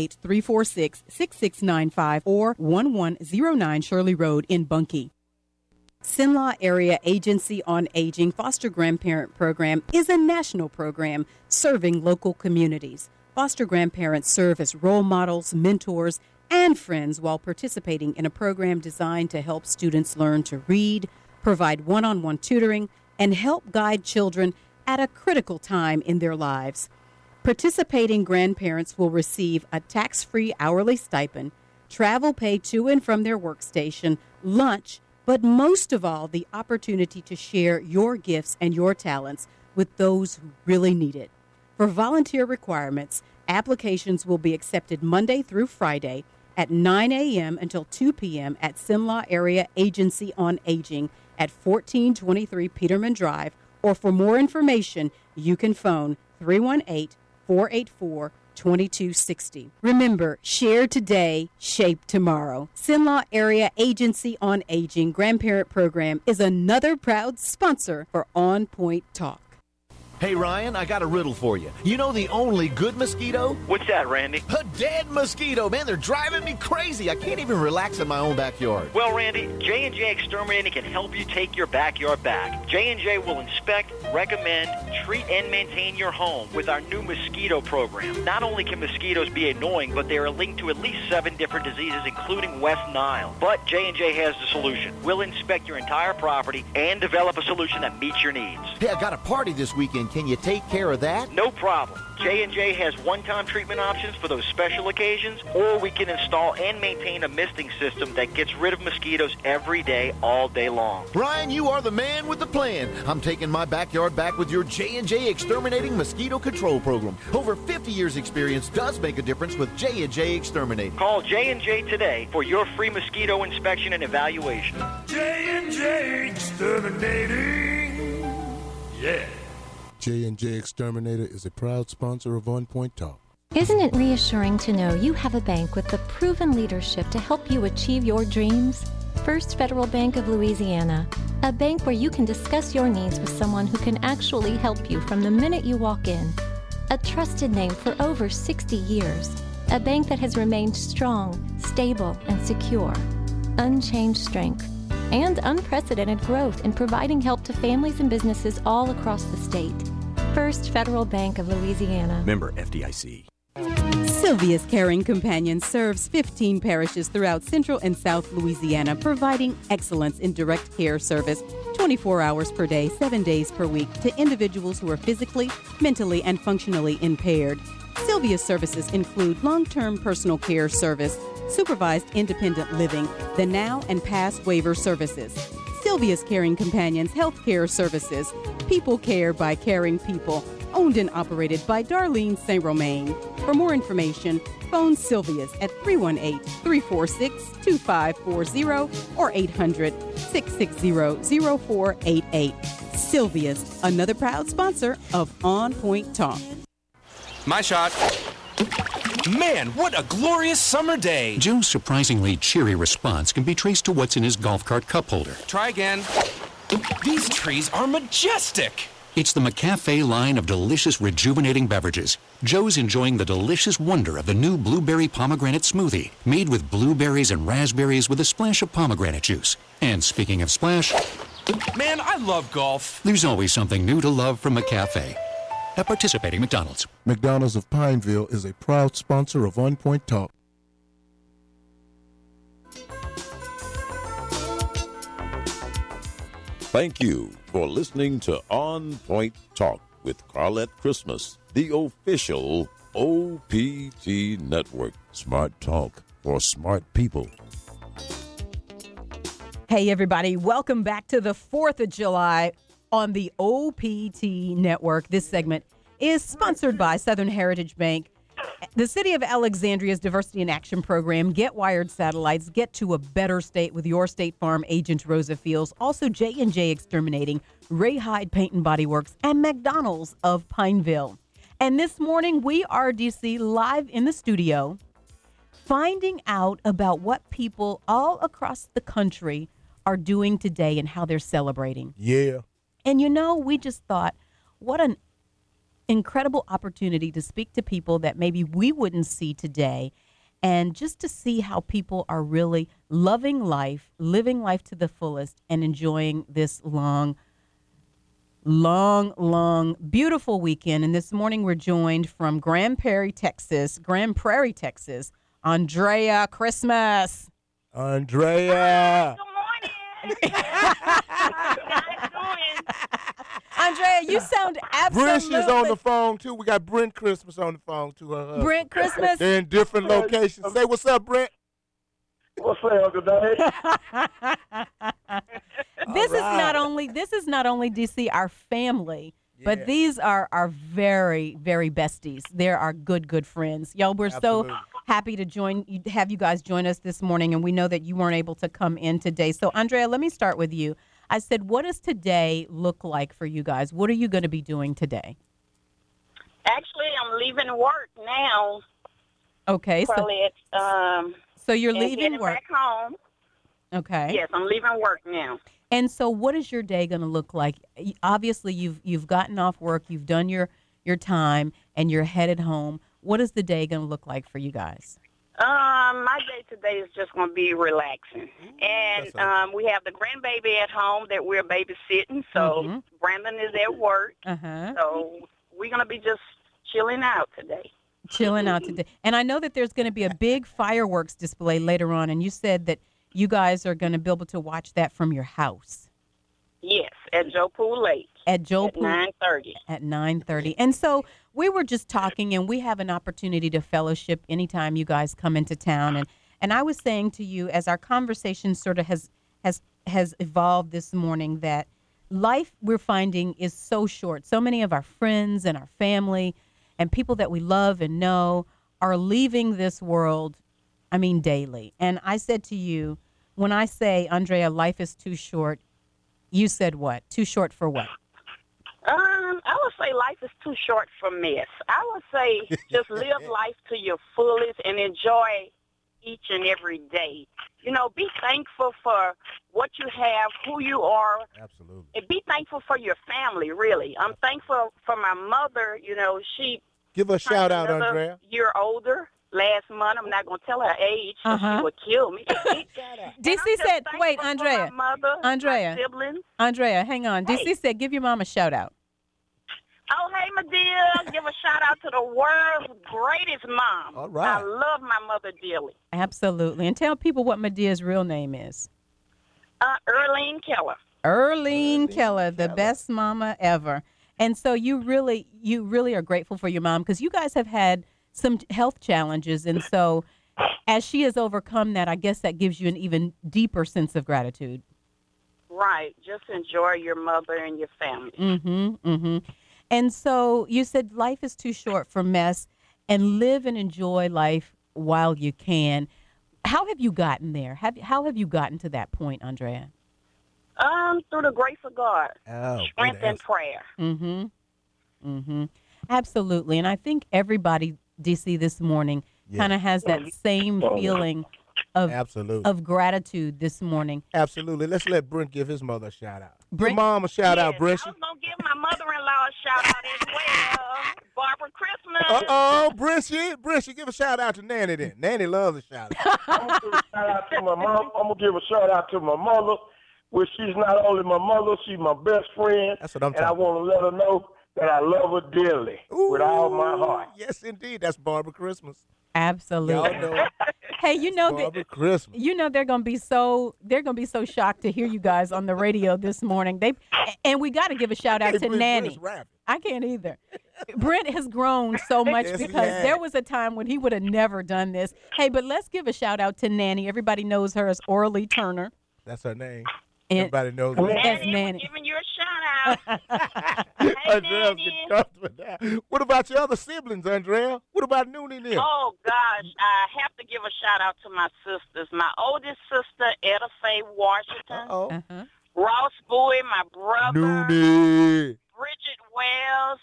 318-346-6695 or 1109 Shirley Road in Bunkie. Cenla Area Agency on Aging Foster Grandparent Program is a national program serving local communities. Foster grandparents serve as role models, mentors, and friends while participating in a program designed to help students learn to read, provide one-on-one tutoring, and help guide children at a critical time in their lives. Participating grandparents will receive a tax-free hourly stipend, travel pay to and from their workstation, lunch, but most of all, the opportunity to share your gifts and your talents with those who really need it. For volunteer requirements, applications will be accepted Monday through Friday at 9 a.m. until 2 p.m. at Cenla Area Agency on Aging at 1423 Peterman Drive, or for more information, you can phone 318-484-2260. Remember, share today, shape tomorrow. Cenla Area Agency on Aging Grandparent Program is another proud sponsor for On Point Talk. Hey, Ryan, I got a riddle for you. You know the only good mosquito? What's that, Randy? A dead mosquito. Man, they're driving me crazy. I can't even relax in my own backyard. Well, Randy, J&J Exterminating can help you take your backyard back. J&J will inspect, recommend, treat, and maintain your home with our new mosquito program. Not only can mosquitoes be annoying, but they are linked to at least 7 different diseases, including West Nile. But J&J has the solution. We'll inspect your entire property and develop a solution that meets your needs. Hey, I got a party this weekend. Can you take care of that? No problem. J&J has one-time treatment options for those special occasions, or we can install and maintain a misting system that gets rid of mosquitoes every day, all day long. Brian, you are the man with the plan. I'm taking my backyard back with your J&J Exterminating Mosquito Control Program. Over 50 years experience does make a difference with J&J Exterminating. Call J&J today for your free mosquito inspection and evaluation. J&J Exterminating. Yeah. J&J Exterminator is a proud sponsor of On Point Talk. Isn't it reassuring to know you have a bank with the proven leadership to help you achieve your dreams? First Federal Bank of Louisiana, a bank where you can discuss your needs with someone who can actually help you from the minute you walk in. A trusted name for over 60 years, a bank that has remained strong, stable, and secure. Unchanged strength and unprecedented growth in providing help to families and businesses all across the state. First Federal Bank of Louisiana. Member FDIC. Sylvia's Caring Companion serves 15 parishes throughout Central and South Louisiana, providing excellence in direct care service 24 hours per day, 7 days per week to individuals who are physically, mentally, and functionally impaired. Sylvia's services include long-term personal care service, supervised independent living, the now and past waiver services, Sylvia's Caring Companions Health Care Services, People Care by Caring People, owned and operated by Darlene St. Romain. For more information, phone Sylvia's at 318-346-2540 or 800-660-0488. Sylvia's, another proud sponsor of On Point Talk. My shot. Man, what a glorious summer day. Joe's surprisingly cheery response can be traced to what's in his golf cart cup holder. Try again. These trees are majestic. It's the McCafe line of delicious, rejuvenating beverages. Joe's enjoying the delicious wonder of the new blueberry pomegranate smoothie, made with blueberries and raspberries with a splash of pomegranate juice. And speaking of splash, man, I love golf. There's always something new to love from McCafe. At participating McDonald's. McDonald's of Pineville is a proud sponsor of On Point Talk. Thank you for listening to On Point Talk with Carlette Christmas, the official OPT network. Smart talk for smart people. Hey, everybody. Welcome back to the 4th of July on the OPT network. This segment is sponsored by Southern Heritage Bank, the City of Alexandria's Diversity in Action program, Get Wired Satellites, get to a better state with your State Farm agent, Rosa Fields, also J&J Exterminating, Ray Hyde Paint and Body Works, and McDonald's of Pineville. And this morning, we are, DC, live in the studio, finding out about what people all across the country are doing today and how they're celebrating. Yeah. And, you know, we just thought, what an incredible opportunity to speak to people that maybe we wouldn't see today, and just to see how people are really loving life, living life to the fullest, and enjoying this long, beautiful weekend. And this morning we're joined from Grand Prairie, Texas, Andrea Christmas. Andrea. Andrea, you sound absolutely... Brent is on the phone, too. We got Brent Christmas on the phone, too. Brent Christmas? They're in different locations. Say what's up, Brent. What's up, Uncle Dave? This is not only DC, our family, but these are our very, very besties. They're our good friends. Y'all, we're so happy to have you guys join us this morning, and we know that you weren't able to come in today. So, Andrea, let me start with you. I said, what does today look like for you guys? What are you going to be doing today? Actually, I'm leaving work now. Okay. So you're leaving work. Back home. Okay. Yes, I'm leaving work now. And so what is your day going to look like? Obviously, you've gotten off work, you've done your time, and you're headed home. What is the day going to look like for you guys? My day today is just going to be relaxing. And we have the grandbaby at home that we're babysitting. So Brandon is at work. So we're going to be just chilling out today. And I know that there's going to be a big fireworks display later on. And you said that you guys are going to be able to watch that from your house. Yes, at Joe Pool Lake. At Joel at Poole? 9:30. At 9:30. And so we were just talking, and we have an opportunity to fellowship anytime you guys come into town. And I was saying to you, as our conversation sort of has evolved this morning, that life, we're finding, is so short. So many of our friends and our family and people that we love and know are leaving this world, daily. And I said to you, when I say, Andrea, life is too short, you said what? Too short for what? I would say life is too short for mess. I would say just live life to your fullest and enjoy each and every day. Be thankful for what you have, who you are. Absolutely. And be thankful for your family, really. I'm thankful for my mother. She give a shout out, another Andrea. year older last month. I'm not going to tell her age, so she would kill me. DC said, wait, Andrea. My mother, Andrea. my siblings. Andrea, hang on. Hey. DC said, give your mom a shout out. Oh, hey, my dear. Give a shout out to the world's greatest mom. All right. I love my mother dearly. Absolutely. And tell people what Medea's real name is. Earlene Keller. Earlene Keller, the best mama ever. And so you really are grateful for your mom, because you guys have had some health challenges. And so as she has overcome that, I guess that gives you an even deeper sense of gratitude. Right. Just enjoy your mother and your family. Mm-hmm. Mm-hmm. And so you said life is too short for mess, and live and enjoy life while you can. How have you gotten there? How have you gotten to that point, Andrea? Through the grace of God. Oh, strength and prayer. Mm-hmm. Mm-hmm. Absolutely. And I think everybody, DC, this morning kind of has that same feeling of gratitude this morning. Absolutely. Let's let Brent give his mother a shout out. Give mom a shout out, Brent. I was going to give my mother-in-law a shout out as well. Barbara Christmas. Brent, give a shout out to Nanny then. Nanny loves a shout out. I'm going to give a shout out to my mom. I'm going to give a shout out to my mother, which she's not only my mother, she's my best friend. That's what I'm talking about. And I want to let her know that I love her dearly with all my heart. Yes, indeed. That's Barbara Christmas. Absolutely. Y'all know. Hey, they're gonna be so shocked to hear you guys on the radio this morning. And we got to give a shout out to Nanny. I can't either. Brent has grown so much because there was a time when he would have never done this. Hey, but let's give a shout out to Nanny. Everybody knows her as Orly Turner. That's her name. Everybody knows her. That's Nanny. Giving you a shout out. Hey, Nanny. What about your other siblings, Andrea? What about Noonie and them? Oh, gosh. I have to give a shout out to my sisters. My oldest sister, Etta Faye Washington. Ross Bowie, my brother. Noonie. Bridget Wells.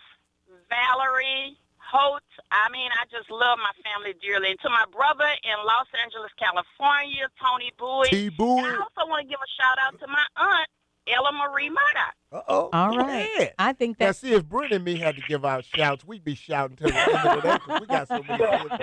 Valerie Holt. I just love my family dearly. And to my brother in Los Angeles, California, Tony Bowie. I also want to give a shout out to my aunt, Ella Marie Murdoch. All right. Yeah. I think now, that's... see, if Brent and me had to give out shouts, we'd be shouting till the end of the day because we got so many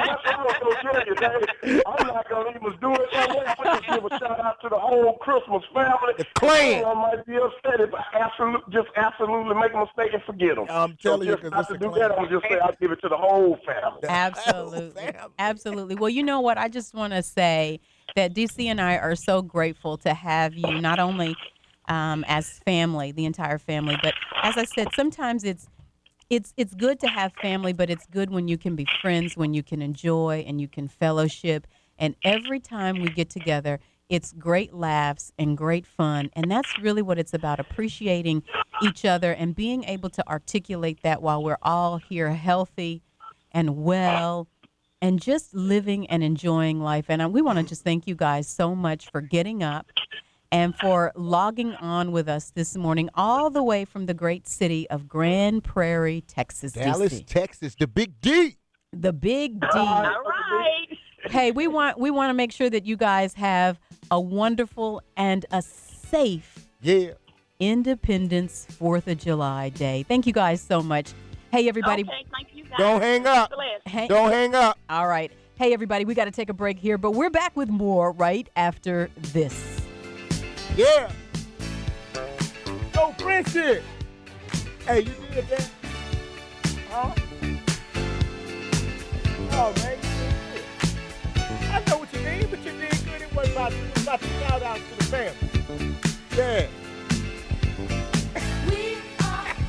I'm not going to even do it. I just give a shout out to the whole Christmas family. The clan. I might be upset if I absolutely make a mistake and forget them. I'm telling you, because not to do that, I'm just saying I'll give it to the whole family. Absolutely. Absolutely. Well, you know what? I just want to say that DC and I are so grateful to have you, not only as family, the entire family, but as I said, sometimes it's good to have family, but it's good when you can be friends, when you can enjoy and you can fellowship. And every time we get together, it's great laughs and great fun. And that's really what it's about, appreciating each other and being able to articulate that while we're all here healthy and well and just living and enjoying life. And we want to just thank you guys so much for getting up and for logging on with us this morning, all the way from the great city of Grand Prairie, Texas, Dallas, DC. Texas, the Big D. The Big D. All right. Hey, we want to make sure that you guys have a wonderful and a safe Independence 4th of July Day. Thank you guys so much. Hey, everybody. Okay, thank you guys. Don't hang up. Don't hang up. All right. Hey, everybody, we got to take a break here, but we're back with more right after this. Yeah. Go Prince. Hey, you did that? Huh? Oh, man, you did good. I know what you need, but you did good. It was about to shout out to the family. Yeah. We are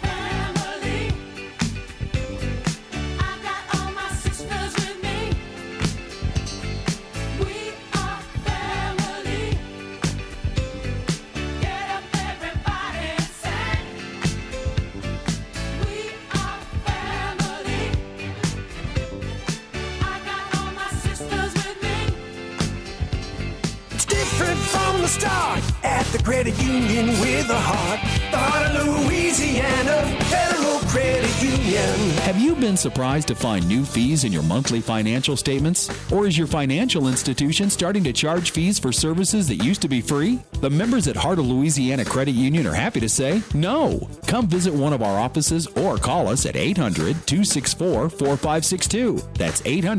at the credit union with a heart. The heart of Louisiana, Federal Credit Union. Have you been surprised to find new fees in your monthly financial statements? Or is your financial institution starting to charge fees for services that used to be free? The members at Heart of Louisiana Credit Union are happy to say no. Come visit one of our offices or call us at 800-264-4562. That's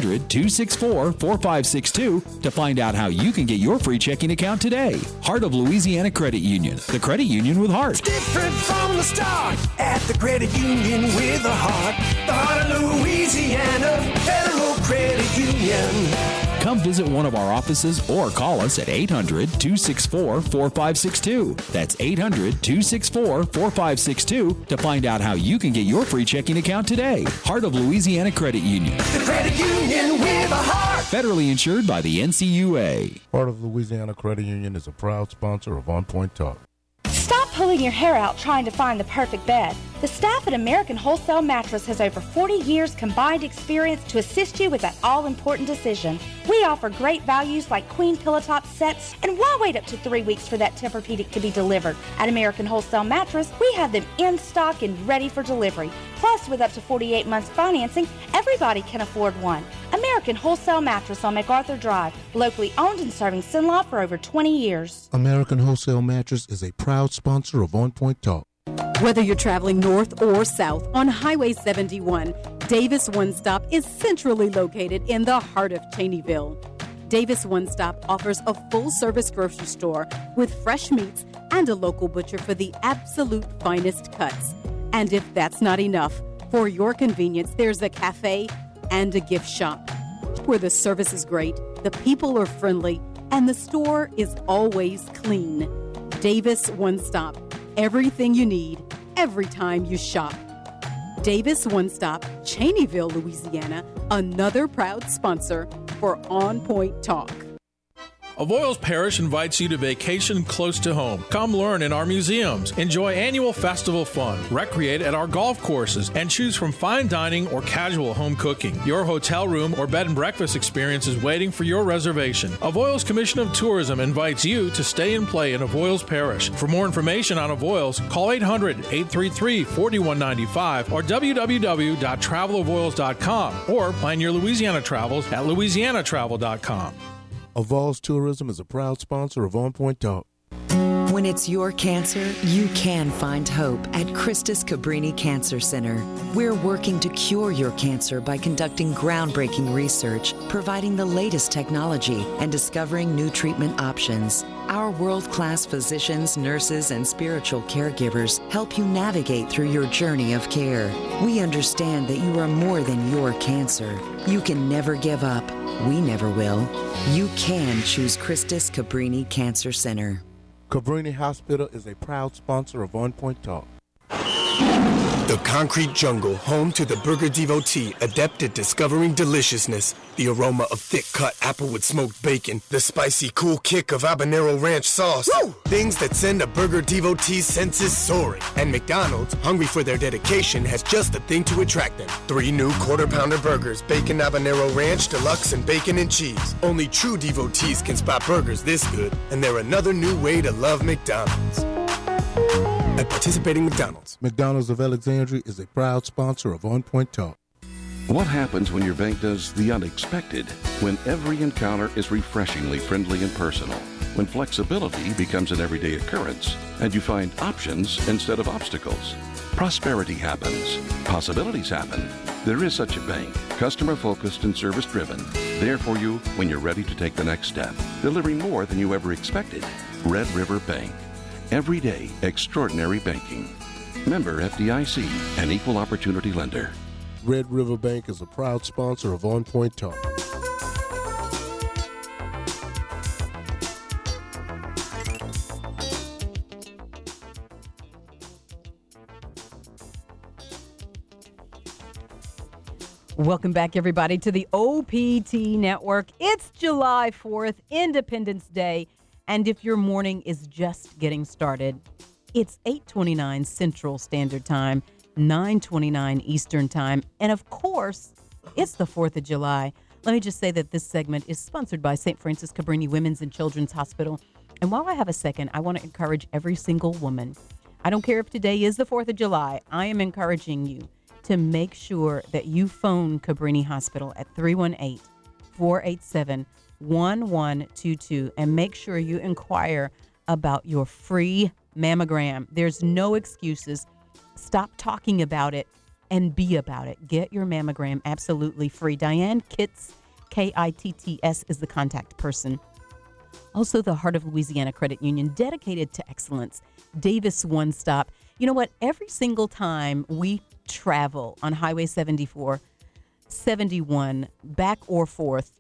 800-264-4562 to find out how you can get your free checking account today. Heart of Louisiana Credit Union, the credit union with heart. Different from the start at the credit union with a heart. The heart of Louisiana, Federal Credit Union. Come visit one of our offices or call us at 800-264-4562. That's 800-264-4562 to find out how you can get your free checking account today. Heart of Louisiana Credit Union. The credit union with a heart. Federally insured by the NCUA. Heart of Louisiana Credit Union is a proud sponsor of On Point Talk. Stop pulling your hair out trying to find the perfect bed. The staff at American Wholesale Mattress has over 40 years combined experience to assist you with that all-important decision. We offer great values like queen pillow top sets, and why wait up to 3 weeks for that Tempur-Pedic to be delivered? At American Wholesale Mattress, we have them in stock and ready for delivery. Plus, with up to 48 months financing, everybody can afford one. American Wholesale Mattress on MacArthur Drive, locally owned and serving Sinlaw for over 20 years. American Wholesale Mattress is a proud sponsor of On Point Talk. Whether you're traveling north or south on Highway 71, Davis One Stop is centrally located in the heart of Cheneyville. Davis One Stop offers a full-service grocery store with fresh meats and a local butcher for the absolute finest cuts. And if that's not enough, for your convenience, there's a cafe and a gift shop where the service is great, the people are friendly, and the store is always clean. Davis One Stop. Everything you need, every time you shop. Davis One Stop, Cheneyville, Louisiana, another proud sponsor for On Point Talk. Avoyelles Parish invites you to vacation close to home. Come learn in our museums, enjoy annual festival fun, recreate at our golf courses, and choose from fine dining or casual home cooking. Your hotel room or bed and breakfast experience is waiting for your reservation. Avoyelles Commission of Tourism invites you to stay and play in Avoyelles Parish. For more information on Avoyelles, call 800-833-4195 or www.travelavoyelles.com or plan your Louisiana travels at louisianatravel.com. Avoyelles Tourism is a proud sponsor of On Point Talk. When it's your cancer, you can find hope at Christus Cabrini Cancer Center. We're working to cure your cancer by conducting groundbreaking research, providing the latest technology, and discovering new treatment options. Our world-class physicians, nurses, and spiritual caregivers help you navigate through your journey of care. We understand that you are more than your cancer. You can never give up. We never will. You can choose Christus Cabrini Cancer Center. Cabrini Hospital is a proud sponsor of On Point Talk. The concrete jungle, home to the burger devotee, adept at discovering deliciousness. The aroma of thick-cut applewood smoked bacon. The spicy, cool kick of habanero ranch sauce. Woo! Things that send a burger devotee's senses soaring. And McDonald's, hungry for their dedication, has just the thing to attract them. 3 new quarter-pounder burgers, bacon habanero ranch, deluxe, and bacon and cheese. Only true devotees can spot burgers this good. And they're another new way to love McDonald's. At participating McDonald's. McDonald's of Alexandria is a proud sponsor of On Point Talk. What happens when your bank does the unexpected? When every encounter is refreshingly friendly and personal? When flexibility becomes an everyday occurrence and you find options instead of obstacles? Prosperity happens. Possibilities happen. There is such a bank, customer-focused and service-driven, there for you when you're ready to take the next step, delivering more than you ever expected. Red River Bank. Everyday extraordinary banking. Member FDIC, an equal opportunity lender. Red River Bank is a proud sponsor of On Point Talk. Welcome back, everybody, to the OPT Network. It's July 4th, Independence Day. And if your morning is just getting started, it's 8:29 Central Standard Time, 9:29 Eastern Time. And of course, it's the 4th of July. Let me just say that this segment is sponsored by St. Francis Cabrini Women's and Children's Hospital, And while I have a second, I want to encourage every single woman. I don't care if today is the 4th of July. I am encouraging you to make sure that you phone Cabrini Hospital at 318-487-1122 and make sure you inquire about your free mammogram. There's no excuses. Stop talking about it and be about it. Get your mammogram absolutely free. Diane Kitts, Kitts, is the contact person. Also, the Heart of Louisiana Credit Union, dedicated to excellence. Davis One Stop. You know what? Every single time we travel on Highway 74, 71, back or forth,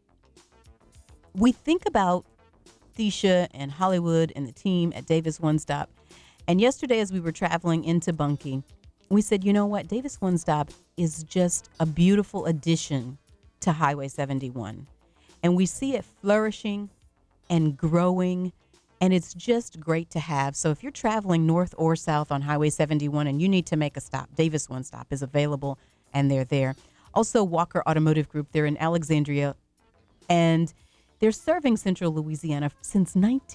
we think about Thesha and Hollywood and the team at Davis One Stop. And yesterday, as we were traveling into Bunkie, we said, you know what? Davis One Stop is just a beautiful addition to Highway 71. And we see it flourishing and growing, and it's just great to have. So if you're traveling north or south on Highway 71 and you need to make a stop, Davis One Stop is available, and they're there. Also, Walker Automotive Group, they're in Alexandria, and they're serving Central Louisiana since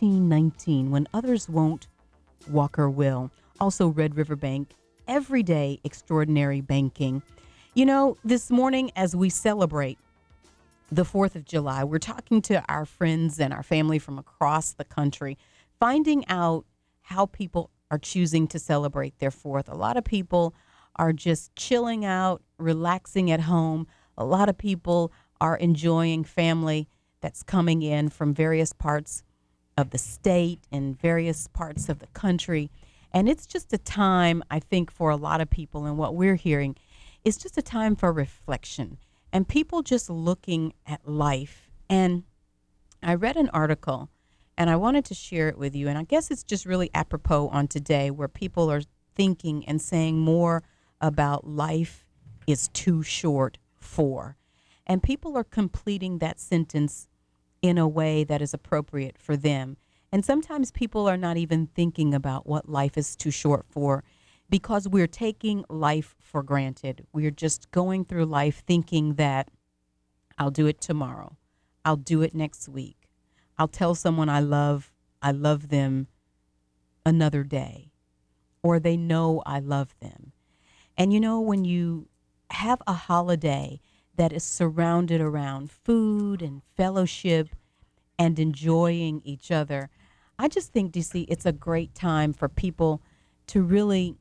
1919. When others won't, Walker will. Also, Red River Bank, everyday extraordinary banking. You know, this morning as we celebrate the 4th of July, we're talking to our friends and our family from across the country, finding out how people are choosing to celebrate their 4th. A lot of people are just chilling out, relaxing at home. A lot of people are enjoying family that's coming in from various parts of the state and various parts of the country. And it's just a time, I think, for a lot of people, and what we're hearing, it's just a time for reflection and people just looking at life. And I read an article, and I wanted to share it with you. And I guess it's just really apropos on today, where people are thinking and saying more about life is too short for. And people are completing that sentence in a way that is appropriate for them. And sometimes people are not even thinking about what life is too short for, because we're taking life for granted. We're just going through life thinking that I'll do it tomorrow. I'll do it next week. I'll tell someone I love them another day, or they know I love them. And you know, when you have a holiday that is surrounded around food and fellowship and enjoying each other, I just think, DC, it's a great time for people to really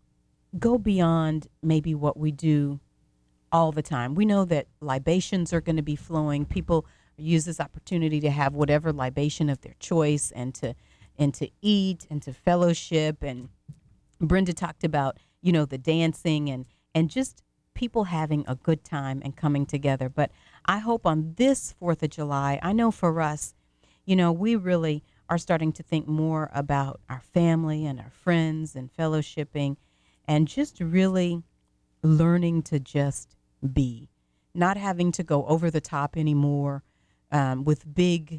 go beyond maybe what we do all the time. We know that libations are going to be flowing. People use this opportunity to have whatever libation of their choice and to eat and to fellowship. And Brenda talked about, you know, the dancing and just people having a good time and coming together. But I hope on this 4th of July, I know for us, you know, we really are starting to think more about our family and our friends and fellowshipping, and just really learning to just be, not having to go over the top anymore with big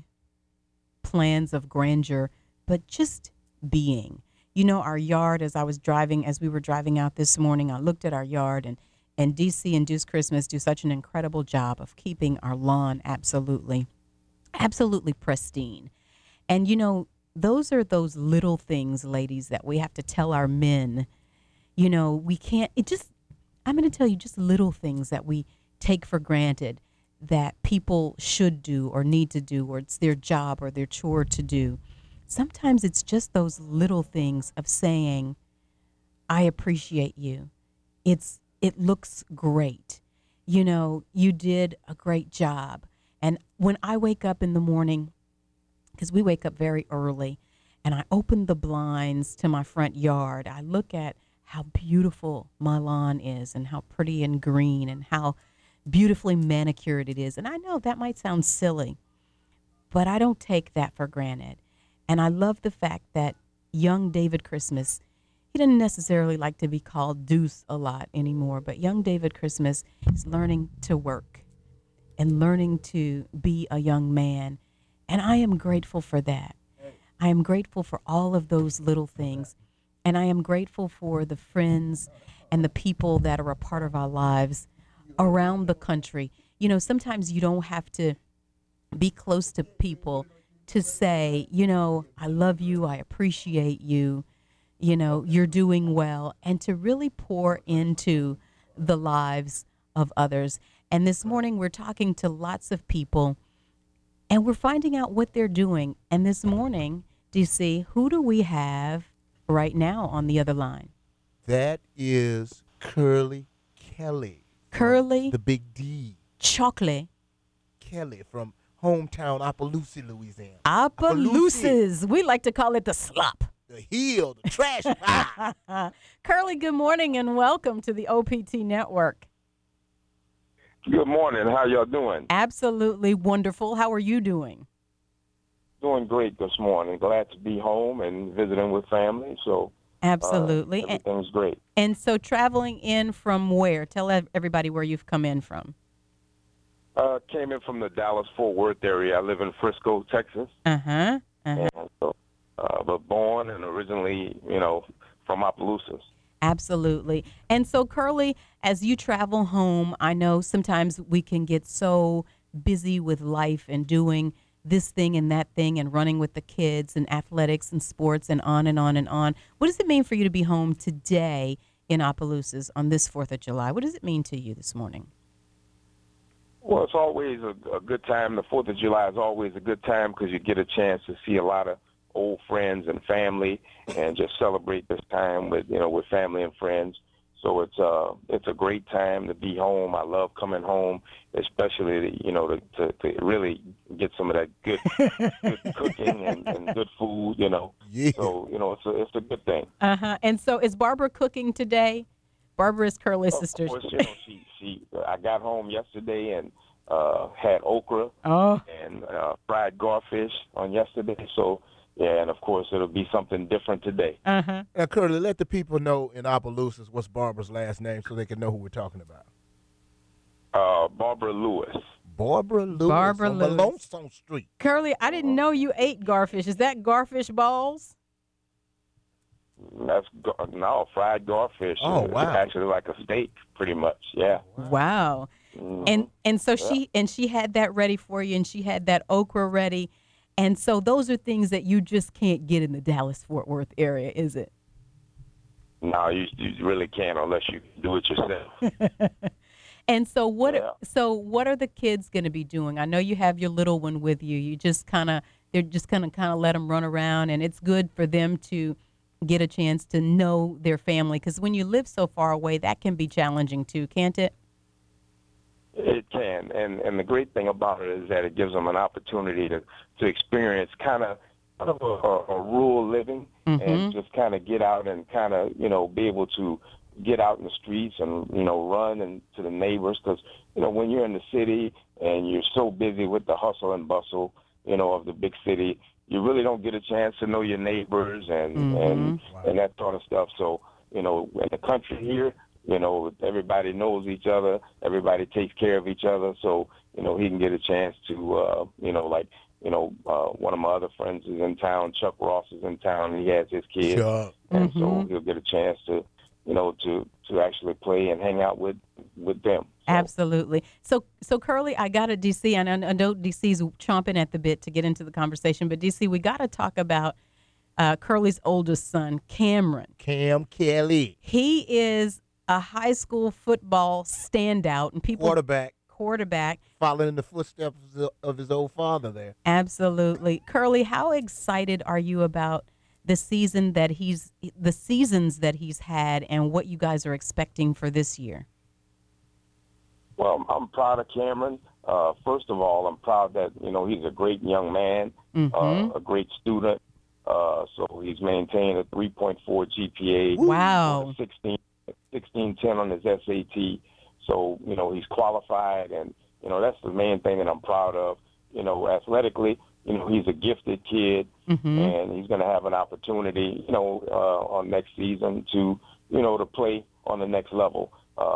plans of grandeur, but just being. You know, our yard, as we were driving out this morning, I looked at our yard, and DC and Deuce Christmas do such an incredible job of keeping our lawn absolutely pristine. And, you know, those are those little things, ladies, that we have to tell our men. You know, we can't, I'm going to tell you just little things that we take for granted that people should do or need to do, or it's their job or their chore to do. Sometimes it's just those little things of saying, I appreciate you. It looks great. You know, you did a great job. And when I wake up in the morning, because we wake up very early, and I open the blinds to my front yard, I look at how beautiful my lawn is and how pretty and green and how beautifully manicured it is. And I know that might sound silly, but I don't take that for granted. And I love the fact that young David Christmas, he doesn't necessarily like to be called Deuce a lot anymore, but young David Christmas is learning to work and learning to be a young man. And I am grateful for that. I am grateful for all of those little things. And I am grateful for the friends and the people that are a part of our lives around the country. You know, sometimes you don't have to be close to people to say, I love you, I appreciate you, you're doing well, and to really pour into the lives of others. And this morning we're talking to lots of people and we're finding out what they're doing. And this morning, DC, who do we have right now on the other line? That is Curly Kelly. Curly? The Big D. Chocolate. Kelly from hometown Opelousas, Louisiana. Opelousas. We like to call it the slop. The heel, the trash pile. Curly, good morning and welcome to the OPT Network. Good morning. How y'all doing? Absolutely wonderful. How are you doing? Doing great this morning. Glad to be home and visiting with family. So absolutely, everything's great. And so, traveling in from where? Tell everybody where you've come in from. Came in from the Dallas-Fort Worth area. I live in Frisco, Texas. And so, but born and originally, from Opelousas. Absolutely. And so, Curly, as you travel home, I know sometimes we can get so busy with life and doing this thing and that thing and running with the kids and athletics and sports and on and on and on. What does it mean for you to be home today in Opelousas on this 4th of July? What does it mean to you this morning? Well, it's always a good time. The 4th of July is always a good time because you get a chance to see a lot of old friends and family and just celebrate this time with family and friends. So it's a great time to be home. I love coming home, especially to really get some of that good cooking and good food. Yeah. So it's a good thing. And so is Barbara cooking today? Barbara is Curly's sister. Of course, I got home yesterday and had okra and fried garfish on yesterday. So. Yeah, and of course it'll be something different today. Now, Curly, let the people know in Opelousas what's Barbara's last name so they can know who we're talking about. Barbara Lewis. Barbara Lewis on Lonesome Street. Curly, I didn't know you ate garfish. Is that garfish balls? That's fried garfish. Oh, wow. It's actually like a steak, pretty much. Yeah. Wow. Mm-hmm. And so she had that ready for you, and she had that okra ready. And so those are things that you just can't get in the Dallas-Fort Worth area, is it? No, you really can't unless you do it yourself. And so what are the kids going to be doing? I know you have your little one with you. They're just going to let them run around, and it's good for them to get a chance to know their family, because when you live so far away, that can be challenging too, can't it? It can, and the great thing about it is that it gives them an opportunity to experience kind of a rural living and just kind of get out and kind of be able to get out in the streets and run into the neighbors, because when you're in the city and you're so busy with the hustle and bustle of the big city, you really don't get a chance to know your neighbors and that sort of stuff. So in the country here, everybody knows each other. Everybody takes care of each other. So, he can get a chance to, one of my other friends is in town. Chuck Ross is in town, and he has his kids. Sure. And so he'll get a chance to, to actually play and hang out with them. So. Absolutely. So Curly, I got to DC, and I know DC's chomping at the bit to get into the conversation, but DC, we got to talk about Curly's oldest son, Cameron. Cam Kelly. He is a high school football standout, and people quarterback following in the footsteps of his old father there. Absolutely. Curly, how excited are you about the seasons that he's had and what you guys are expecting for this year? Well, I'm proud of Cameron. First of all, I'm proud that he's a great young man, a great student. So he's maintained a 3.4 GPA. Wow. 1610 on his SAT. So, he's qualified, and, that's the main thing that I'm proud of. Athletically, he's a gifted kid, and he's going to have an opportunity, on next season to, to play on the next level.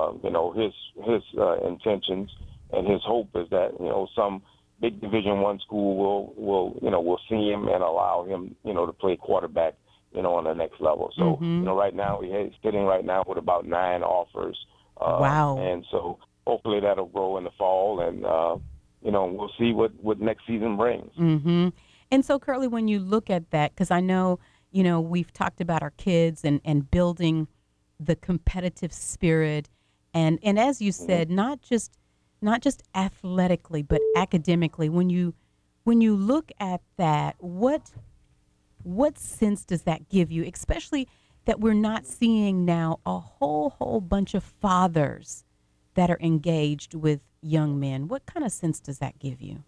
His intentions and his hope is that, some big Division I school will see him and allow him, to play quarterback, on the next level. So, right now, he's sitting right now with about 9 offers. Wow. And so hopefully that'll grow in the fall, and, we'll see what next season brings. And so, Curly, when you look at that, because I know, you know, we've talked about our kids and building the competitive spirit, and as you said, not just athletically, but academically. When you look at that, what sense does that give you, especially that we're not seeing now a whole bunch of fathers that are engaged with young men? What kind of sense does that give you?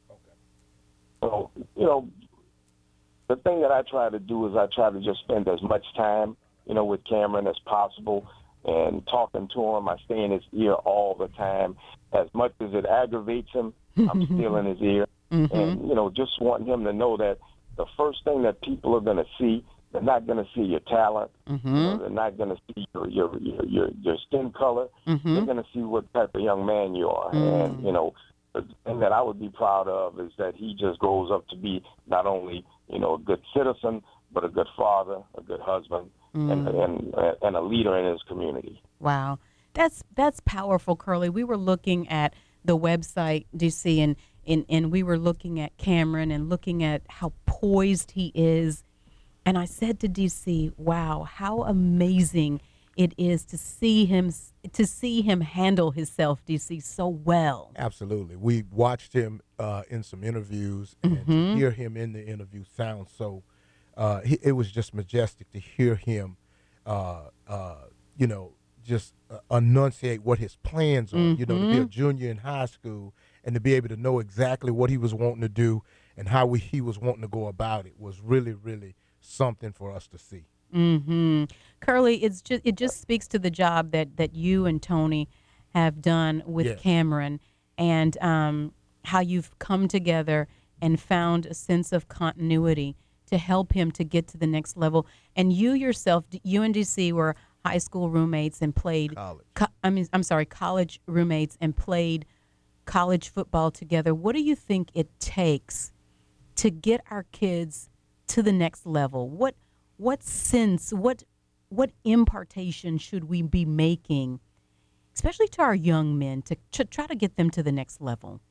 So, you know, the thing that I try to do is I try to just spend as much time, you know, with Cameron as possible and talking to him. I stay in his ear all the time. As much as it aggravates him, I'm still in his ear. Mm-hmm. And, you know, just wanting him to know that the first thing that people are going to see, they're not going to see your talent. Mm-hmm. You know, they're not going to see your skin color. Mm-hmm. They're going to see what type of young man you are. And, you know, the thing that I would be proud of is that he just grows up to be not only, you know, a good citizen, but a good father, a good husband, and a leader in his community. Wow. That's powerful, Curly. We were looking at the website, DC, and we were looking at Cameron and looking at how poised he is. And I said to DC, wow, how amazing it is to see him handle himself, DC, so well. Absolutely. We watched him in some interviews, and to hear him in the interview sounds so, it was just majestic to hear him, you know, just enunciate what his plans are, you know, to be a junior in high school and to be able to know exactly what he was wanting to do and how he was wanting to go about it was really, really something for us to see. Curly, it just speaks to the job that you and Tony have done with Cameron, and how you've come together and found a sense of continuity to help him to get to the next level. And you yourself, you and DC were high school roommates and played college roommates and played college football together. What do you think it takes to get our kids to the next level? What sense, what impartation should we be making, especially to our young men, to try to get them to the next level?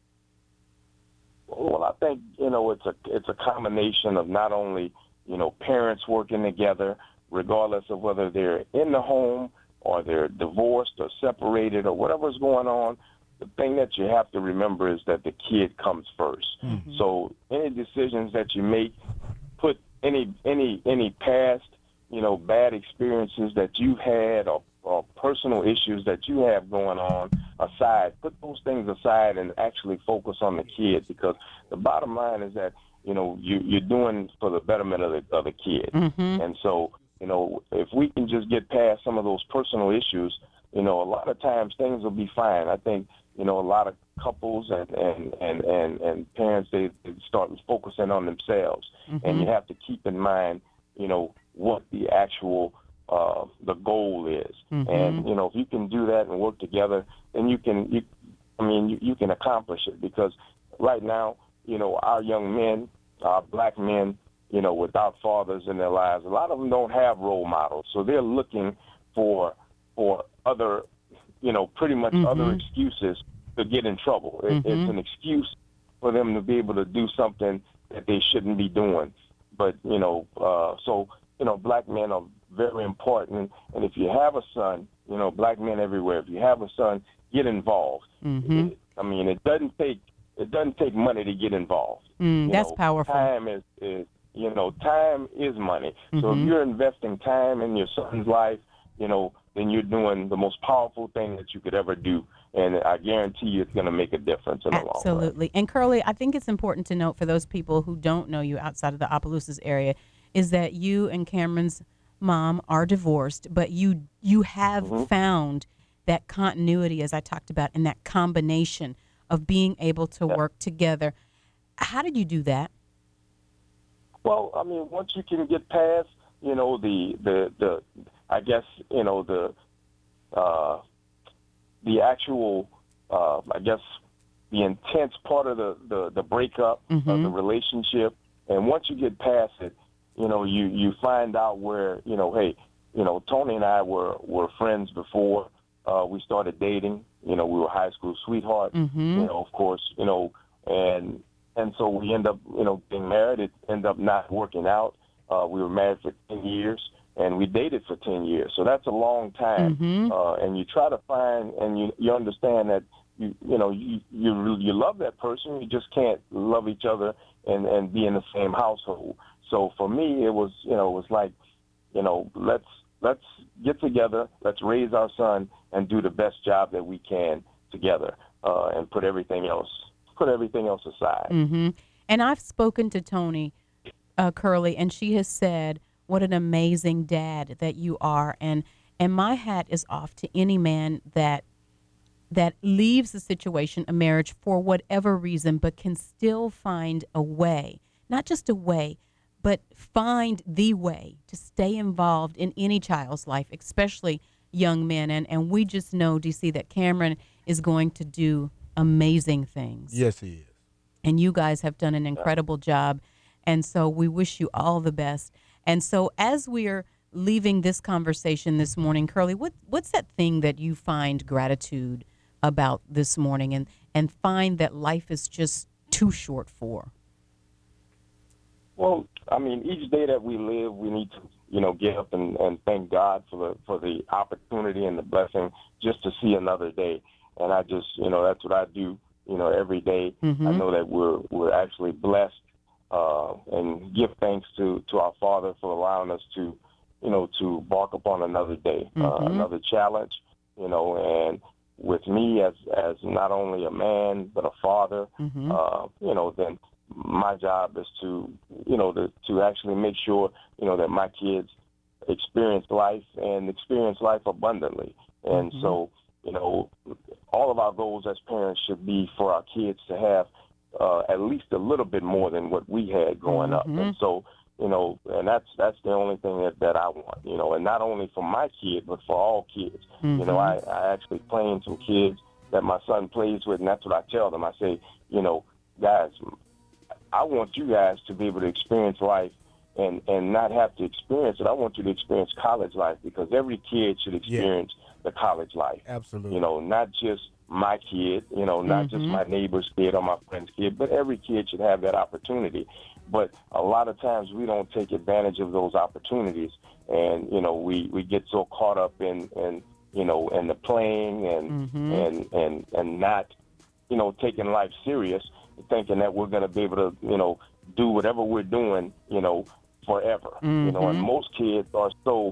Well, I think, you know, it's a combination of not only, you know, parents working together, regardless of whether they're in the home or they're divorced or separated or whatever's going on. The thing that you have to remember is that the kid comes first. So any decisions that you make, put any past, you know, bad experiences that you had or personal issues that you have going on aside. Put those things aside and actually focus on the kid, because the bottom line is that, you know, you're doing for the betterment of the kid. And so, you know, if we can just get past some of those personal issues, you know, a lot of times things will be fine. I think, you know, a lot of couples and parents, they start focusing on themselves. And you have to keep in mind, you know, what the actual the goal is. And, you know, if you can do that and work together, then you can accomplish it. Because right now, you know, our young men, our black men, you know, without fathers in their lives, a lot of them don't have role models. So they're looking for other, you know, pretty much other excuses to get in trouble. It's an excuse for them to be able to do something that they shouldn't be doing. But, you know, so, you know, black men are very important. And if you have a son, you know, black men everywhere, if you have a son, get involved. It doesn't take money to get involved. That's powerful. Time is time is money. So if you're investing time in your son's life, you know, then you're doing the most powerful thing that you could ever do. And I guarantee you it's going to make a difference in the long run. Absolutely. And Curly, I think it's important to note for those people who don't know you outside of the Opelousas area is that you and Cameron's mom are divorced, but you have found that continuity, as I talked about, and that combination of being able to work together. How did you do that? Well, I mean, once you can get past, you know, the I guess, you know, the actual, I guess, the intense part of the breakup of the relationship, and once you get past it, you know, you find out where, you know, hey, you know, Tony and I were friends before we started dating. You know, we were high school sweethearts. You know, of course, you know, and And so we end up, getting married. It ended up not working out. We were married for 10 years, and we dated for 10 years. So that's a long time. And you try to find, and you understand that you love that person. You just can't love each other and be in the same household. So for me, it was like, let's get together, let's raise our son, and do the best job that we can together, and put everything else aside. And I've spoken to Toni Curley, and she has said what an amazing dad that you are, and my hat is off to any man that leaves a situation, a marriage, for whatever reason, but can still find a way, not just a way, but find the way to stay involved in any child's life, especially young men. And we just know, DC, that Cameron is going to do amazing things. Yes, he is. And you guys have done an incredible job. And so we wish you all the best. And so as we are leaving this conversation this morning, Curly, what's that thing that you find gratitude about this morning and find that life is just too short for? Well, I mean, each day that we live, we need to, get up and thank God for the opportunity and the blessing just to see another day. And I just, that's what I do, every day. I know that we're actually blessed, and give thanks to our Father for allowing us to, to embark upon another day, another challenge, and with me as not only a man but a father, then my job is to actually make sure, that my kids experience life abundantly. And so, all of our goals as parents should be for our kids to have at least a little bit more than what we had growing up. And so, and that's the only thing that I want, and not only for my kid, but for all kids. I actually play some kids that my son plays with, and that's what I tell them. I say, guys, I want you guys to be able to experience life and not have to experience it. I want you to experience college life, because every kid should experience the college life. Absolutely. Not just my kid, not just my neighbor's kid or my friend's kid, but every kid should have that opportunity. But a lot of times we don't take advantage of those opportunities, and we get so caught up in the playing and not taking life serious, thinking that we're going to be able to do whatever we're doing forever. And most kids are so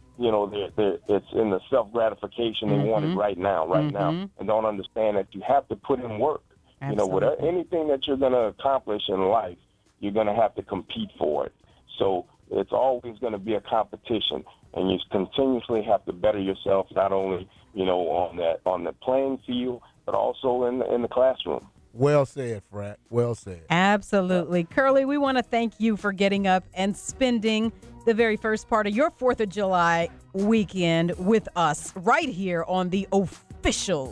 it's in the self-gratification. They want it right now, and don't understand that you have to put in work. Whatever, anything that you're going to accomplish in life, you're going to have to compete for it. So it's always going to be a competition, and you continuously have to better yourself, not only on the playing field, but also in the classroom. Well said, Frat. Well said. Absolutely. Curly, we want to thank you for getting up and spending the very first part of your 4th of July weekend with us right here on the official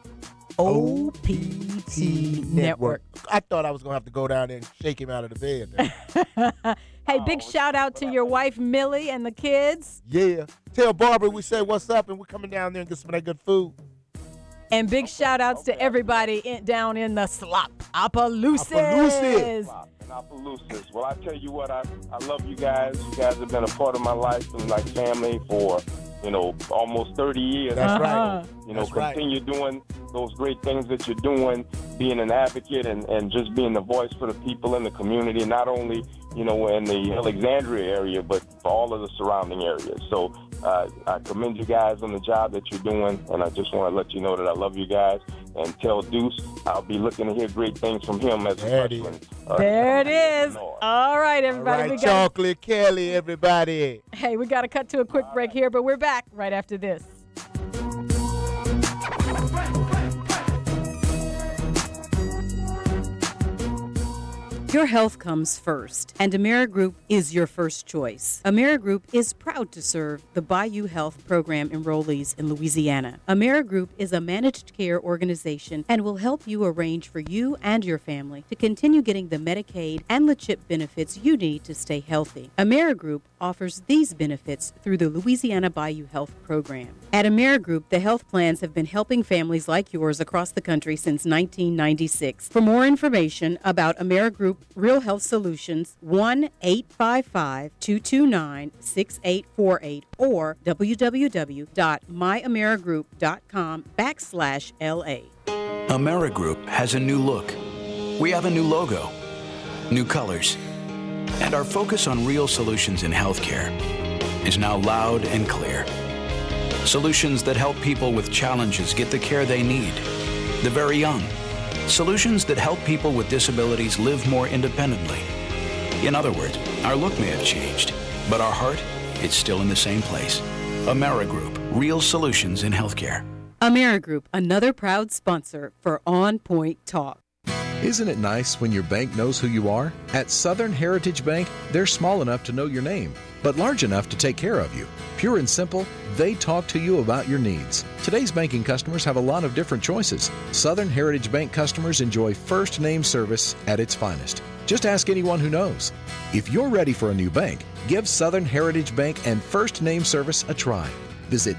OPT Network. I thought I was going to have to go down there and shake him out of the bed. Hey, big shout out to your wife, Millie, and the kids. Yeah. Tell Barbara we say what's up, and we're coming down there and get some of that good food. And big shout outs to everybody down in the Slop-Appaloosas. Well, I tell you what, I love you guys. You guys have been a part of my life and like family for, almost 30 years. That's right. Continue doing those great things that you're doing, being an advocate and just being the voice for the people in the community, not only, in the Alexandria area, but for all of the surrounding areas. So I commend you guys on the job that you're doing, and I just want to let you know that I love you guys. And tell Deuce I'll be looking to hear great things from him as a freshman. There it is. All right, everybody. All right, Chocolate Kelly, everybody. Hey, we got to cut to a quick break here, but we're back right after this. Your health comes first, and AmeriGroup is your first choice. AmeriGroup is proud to serve the Bayou Health Program enrollees in Louisiana. AmeriGroup is a managed care organization and will help you arrange for you and your family to continue getting the Medicaid and the CHIP benefits you need to stay healthy. AmeriGroup offers these benefits through the Louisiana Bayou Health Program. At AmeriGroup, the health plans have been helping families like yours across the country since 1996. For more information about AmeriGroup Real Health Solutions, 1-855-229-6848 or www.myamerigroup.com/LA. AmeriGroup has a new look. We have a new logo, new colors, and our focus on real solutions in healthcare is now loud and clear. Solutions that help people with challenges get the care they need, the very young. Solutions that help people with disabilities live more independently. In other words, our look may have changed, but our heart, it's still in the same place. AmeriGroup, real solutions in healthcare. AmeriGroup, another proud sponsor for On Point Talk. Isn't it nice when your bank knows who you are? At Southern Heritage Bank, they're small enough to know your name, but large enough to take care of you. Pure and simple, they talk to you about your needs. Today's banking customers have a lot of different choices. Southern Heritage Bank customers enjoy first name service at its finest. Just ask anyone who knows. If you're ready for a new bank, give Southern Heritage Bank and first name service a try. Visit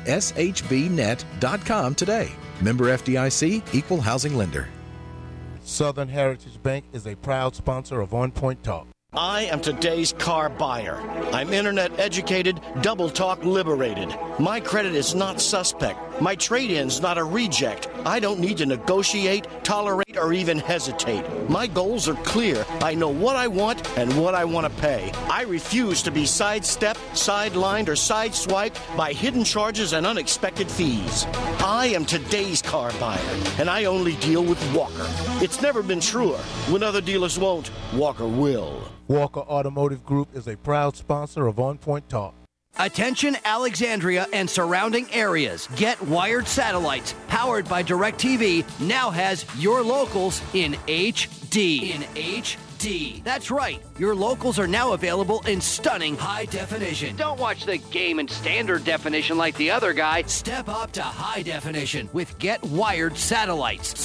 shbnet.com today. Member FDIC, Equal Housing Lender. Southern Heritage Bank is a proud sponsor of On Point Talk. I am today's car buyer. I'm internet educated, double talk liberated. My credit is not suspect. My trade-in's not a reject. I don't need to negotiate, tolerate, or even hesitate. My goals are clear. I know what I want and what I want to pay. I refuse to be sidestepped, sidelined, or sideswiped by hidden charges and unexpected fees. I am today's car buyer, and I only deal with Walker. It's never been truer. When other dealers won't, Walker will. Walker Automotive Group is a proud sponsor of On Point Talk. Attention Alexandria and surrounding areas. Get Wired Satellites, powered by DirecTV, now has your locals in HD. That's right. Your locals are now available in stunning high definition. Don't watch the game in standard definition like the other guy. Step up to high definition with Get Wired Satellites.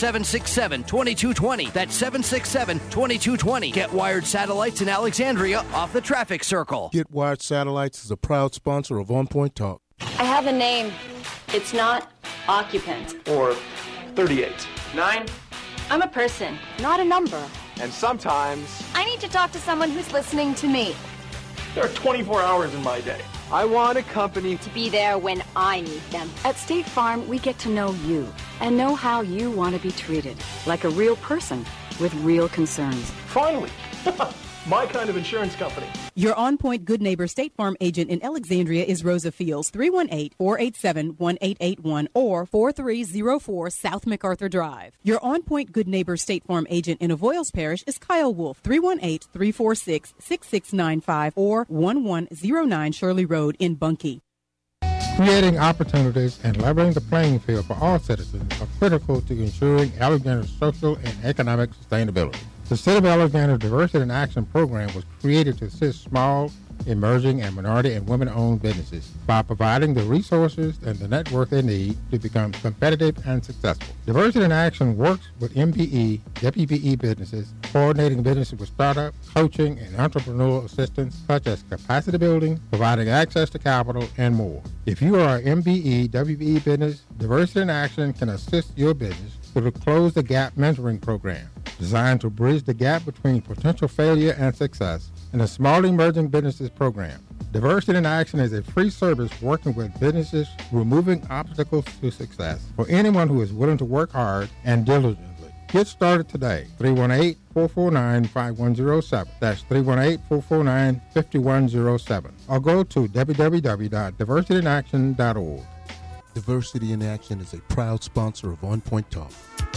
767-2220. That's 767-2220. Get Wired Satellites in Alexandria off the traffic circle. Get Wired Satellites is a proud sponsor of On Point Talk. I have a name. It's not occupant. Or 38. 9. I'm a person, not a number. And sometimes I need to talk to someone who's listening to me. there are 24 hours in my day. I want a company To be there when I need them. At State Farm, we get to know you and know how you want to be treated, like a real person with real concerns. Finally, my kind of insurance company. Your On Point Good Neighbor State Farm agent in Alexandria is Rosa Fields, 318-487-1881 or 4304 South MacArthur Drive. Your On Point Good Neighbor State Farm agent in Avoyles Parish is Kyle Wolf, 318-346-6695 or 1109 Shirley Road in Bunkie. Creating opportunities and leveling the playing field for all citizens are critical to ensuring Alexandria's social and economic sustainability. The City of Alexandria Diversity in Action program was created to assist small, emerging, and minority and women-owned businesses by providing the resources and the network they need to become competitive and successful. Diversity in Action works with MBE, WBE businesses, coordinating businesses with startup, coaching, and entrepreneurial assistance such as capacity building, providing access to capital, and more. If you are an MBE, WBE business, Diversity in Action can assist your business through the Close the Gap mentoring program, designed to bridge the gap between potential failure and success, and the Small Emerging Businesses program. Diversity in Action is a free service working with businesses removing obstacles to success for anyone who is willing to work hard and diligently. Get started today. 318-449-5107. That's 318-449-5107. Or go to www.diversityinaction.org. Diversity in Action is a proud sponsor of On Point Talk.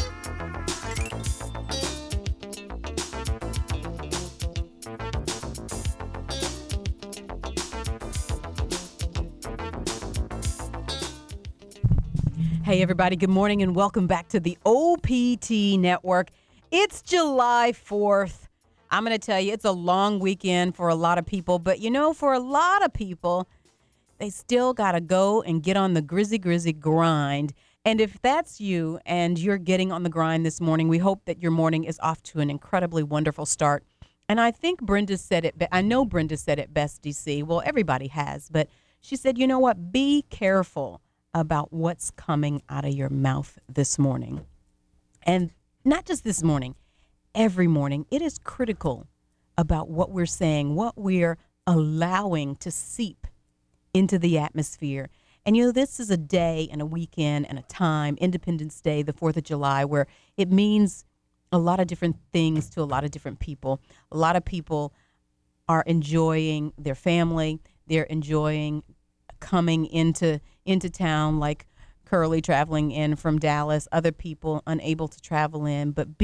Hey, everybody. Good morning and welcome back to the OPT Network. It's July 4th. I'm going to tell you, it's a long weekend for a lot of people. But, you know, for a lot of people, they still got to go and get on the grizzy grind. And if that's you and you're getting on the grind this morning, we hope that your morning is off to an incredibly wonderful start. And I think Brenda said it. I know Brenda said it best, DC. Well, everybody has, but she said, you know what? Be careful about what's coming out of your mouth this morning. And not just this morning, every morning. It is critical about what we're saying, what we're allowing to seep into the atmosphere. And, you know, this is a day and a weekend and a time, Independence Day, the 4th of July, where it means a lot of different things to a lot of different people. A lot of people are enjoying their family. They're enjoying coming into town, like Curly traveling in from Dallas. Other people unable to travel in, but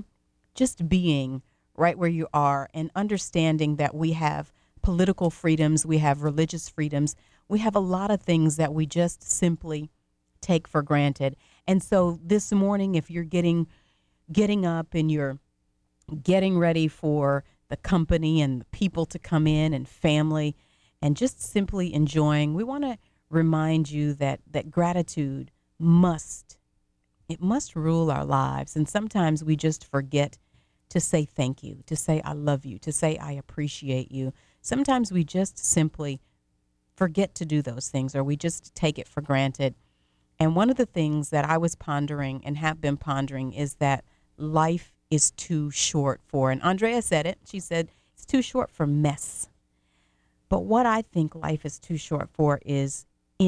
just being right where you are and understanding that we have political freedoms, we have religious freedoms, we have a lot of things that we just simply take for granted. And so this morning, if you're getting up and you're getting ready for the company and the people to come in and family and just simply enjoying, we want to remind you that gratitude must rule our lives. And sometimes we just forget to say thank you, to say I love you, to say I appreciate you. Sometimes we just simply forget to do those things, or we just take it for granted. And one of the things that I was pondering and have been pondering is that life is too short for, and Andrea said it, she said, it's too short for mess. But what I think life is too short for is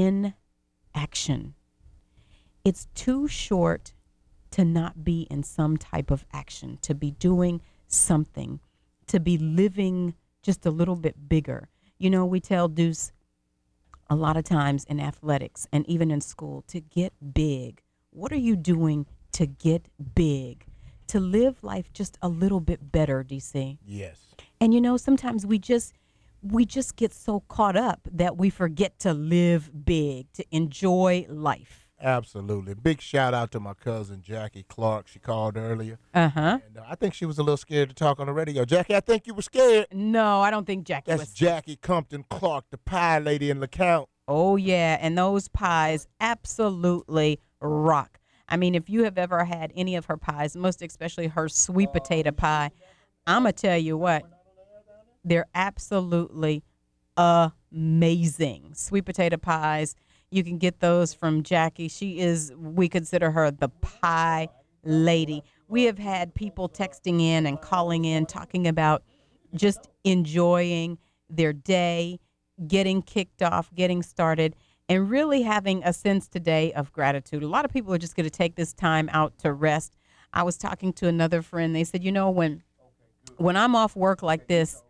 inaction. It's too short to not be in some type of action, to be doing something, to be living just a little bit bigger. You know, we tell Deuce a lot of times in athletics and even in school to get big. What are you doing to get big? To live life just a little bit better, DC? Yes. And you know, sometimes we just get so caught up that we forget to live big, to enjoy life. Absolutely. Big shout out to my cousin, Jackie Clark. She called earlier. Uh-huh. And I think she was a little scared to talk on the radio. Jackie, I think you were scared. No, I don't think Jackie was. That's Jackie Compton Clark, the pie lady in LeCount. Oh, yeah. And those pies absolutely rock. I mean, if you have ever had any of her pies, most especially her sweet potato pie, I'm going to tell you what, they're absolutely amazing. Sweet potato pies. You can get those from Jackie. We consider her the pie lady. We have had people texting in and calling in, talking about just enjoying their day, getting kicked off, getting started, and really having a sense today of gratitude. A lot of people are just going to take this time out to rest. I was talking to another friend. They said, you know, when I'm off work like this,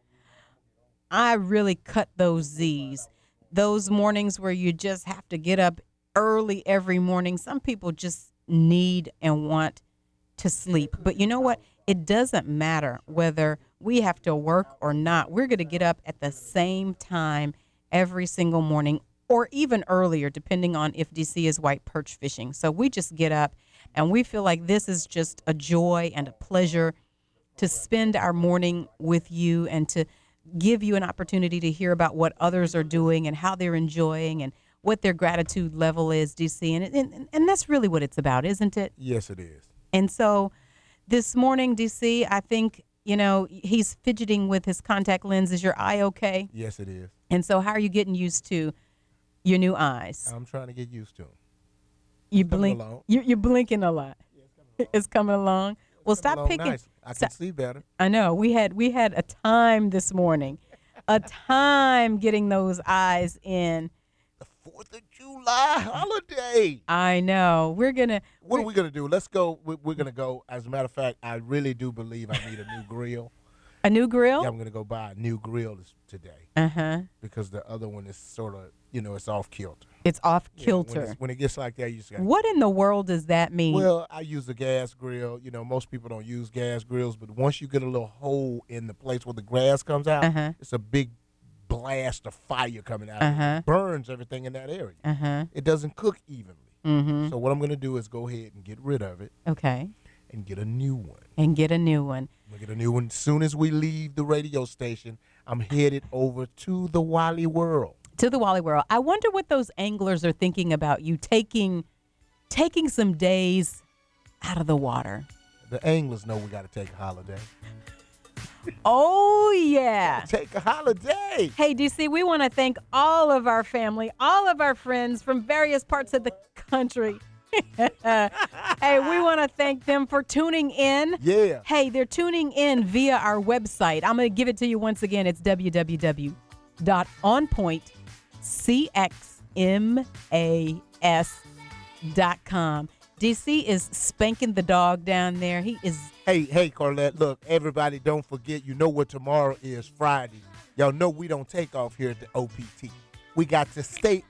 I really cut those Z's. Those mornings where you just have to get up early every morning. Some people just need and want to sleep. But you know what? It doesn't matter whether we have to work or not. We're going to get up at the same time every single morning, or even earlier, depending on if DC is white perch fishing. So we just get up and we feel like this is just a joy and a pleasure to spend our morning with you and to give you an opportunity to hear about what others are doing and how they're enjoying and what their gratitude level is, DC. And that's really what it's about, isn't it? Yes, it is. And so this morning, DC, I think, you know, he's fidgeting with his contact lens. Is your eye okay? Yes, it is. And so how are you getting used to your new eyes? I'm trying to get used to them. You blink. You're blinking a lot. It's coming along. Well, stop picking. Nice. I can see better. I know. We had a time this morning, a time getting those eyes in. The 4th of July holiday. I know. What are we gonna do? Let's go. We're gonna go. As a matter of fact, I really do believe I need a new grill. A new grill? Yeah, I'm gonna go buy a new grill today. Because the other one is sort of, it's off kilter. It's off kilter. Yeah, when it gets like that, you just got. What in the world does that mean? Well, I use a gas grill. Most people don't use gas grills, but once you get a little hole in the place where the grass comes out, it's a big blast of fire coming out. It burns everything in that area. It doesn't cook evenly. So what I'm going to do is go ahead and get rid of it. Okay. And get a new one. We'll get a new one. As soon as we leave the radio station, I'm headed over to the Wally World. To the Wally World. I wonder what those anglers are thinking about you taking some days out of the water. The anglers know we got to take a holiday. Oh, yeah. Take a holiday. Hey, DC, we want to thank all of our family, all of our friends from various parts of the country. Hey, we want to thank them for tuning in. Yeah. Hey, they're tuning in via our website. I'm going to give it to you once again. It's www.onpointcxmas.com. DC is spanking the dog down there. He is. Hey, Carlette, look, everybody don't forget, you know what tomorrow is, Friday. Y'all know we don't take off here at the OPT. We got to stay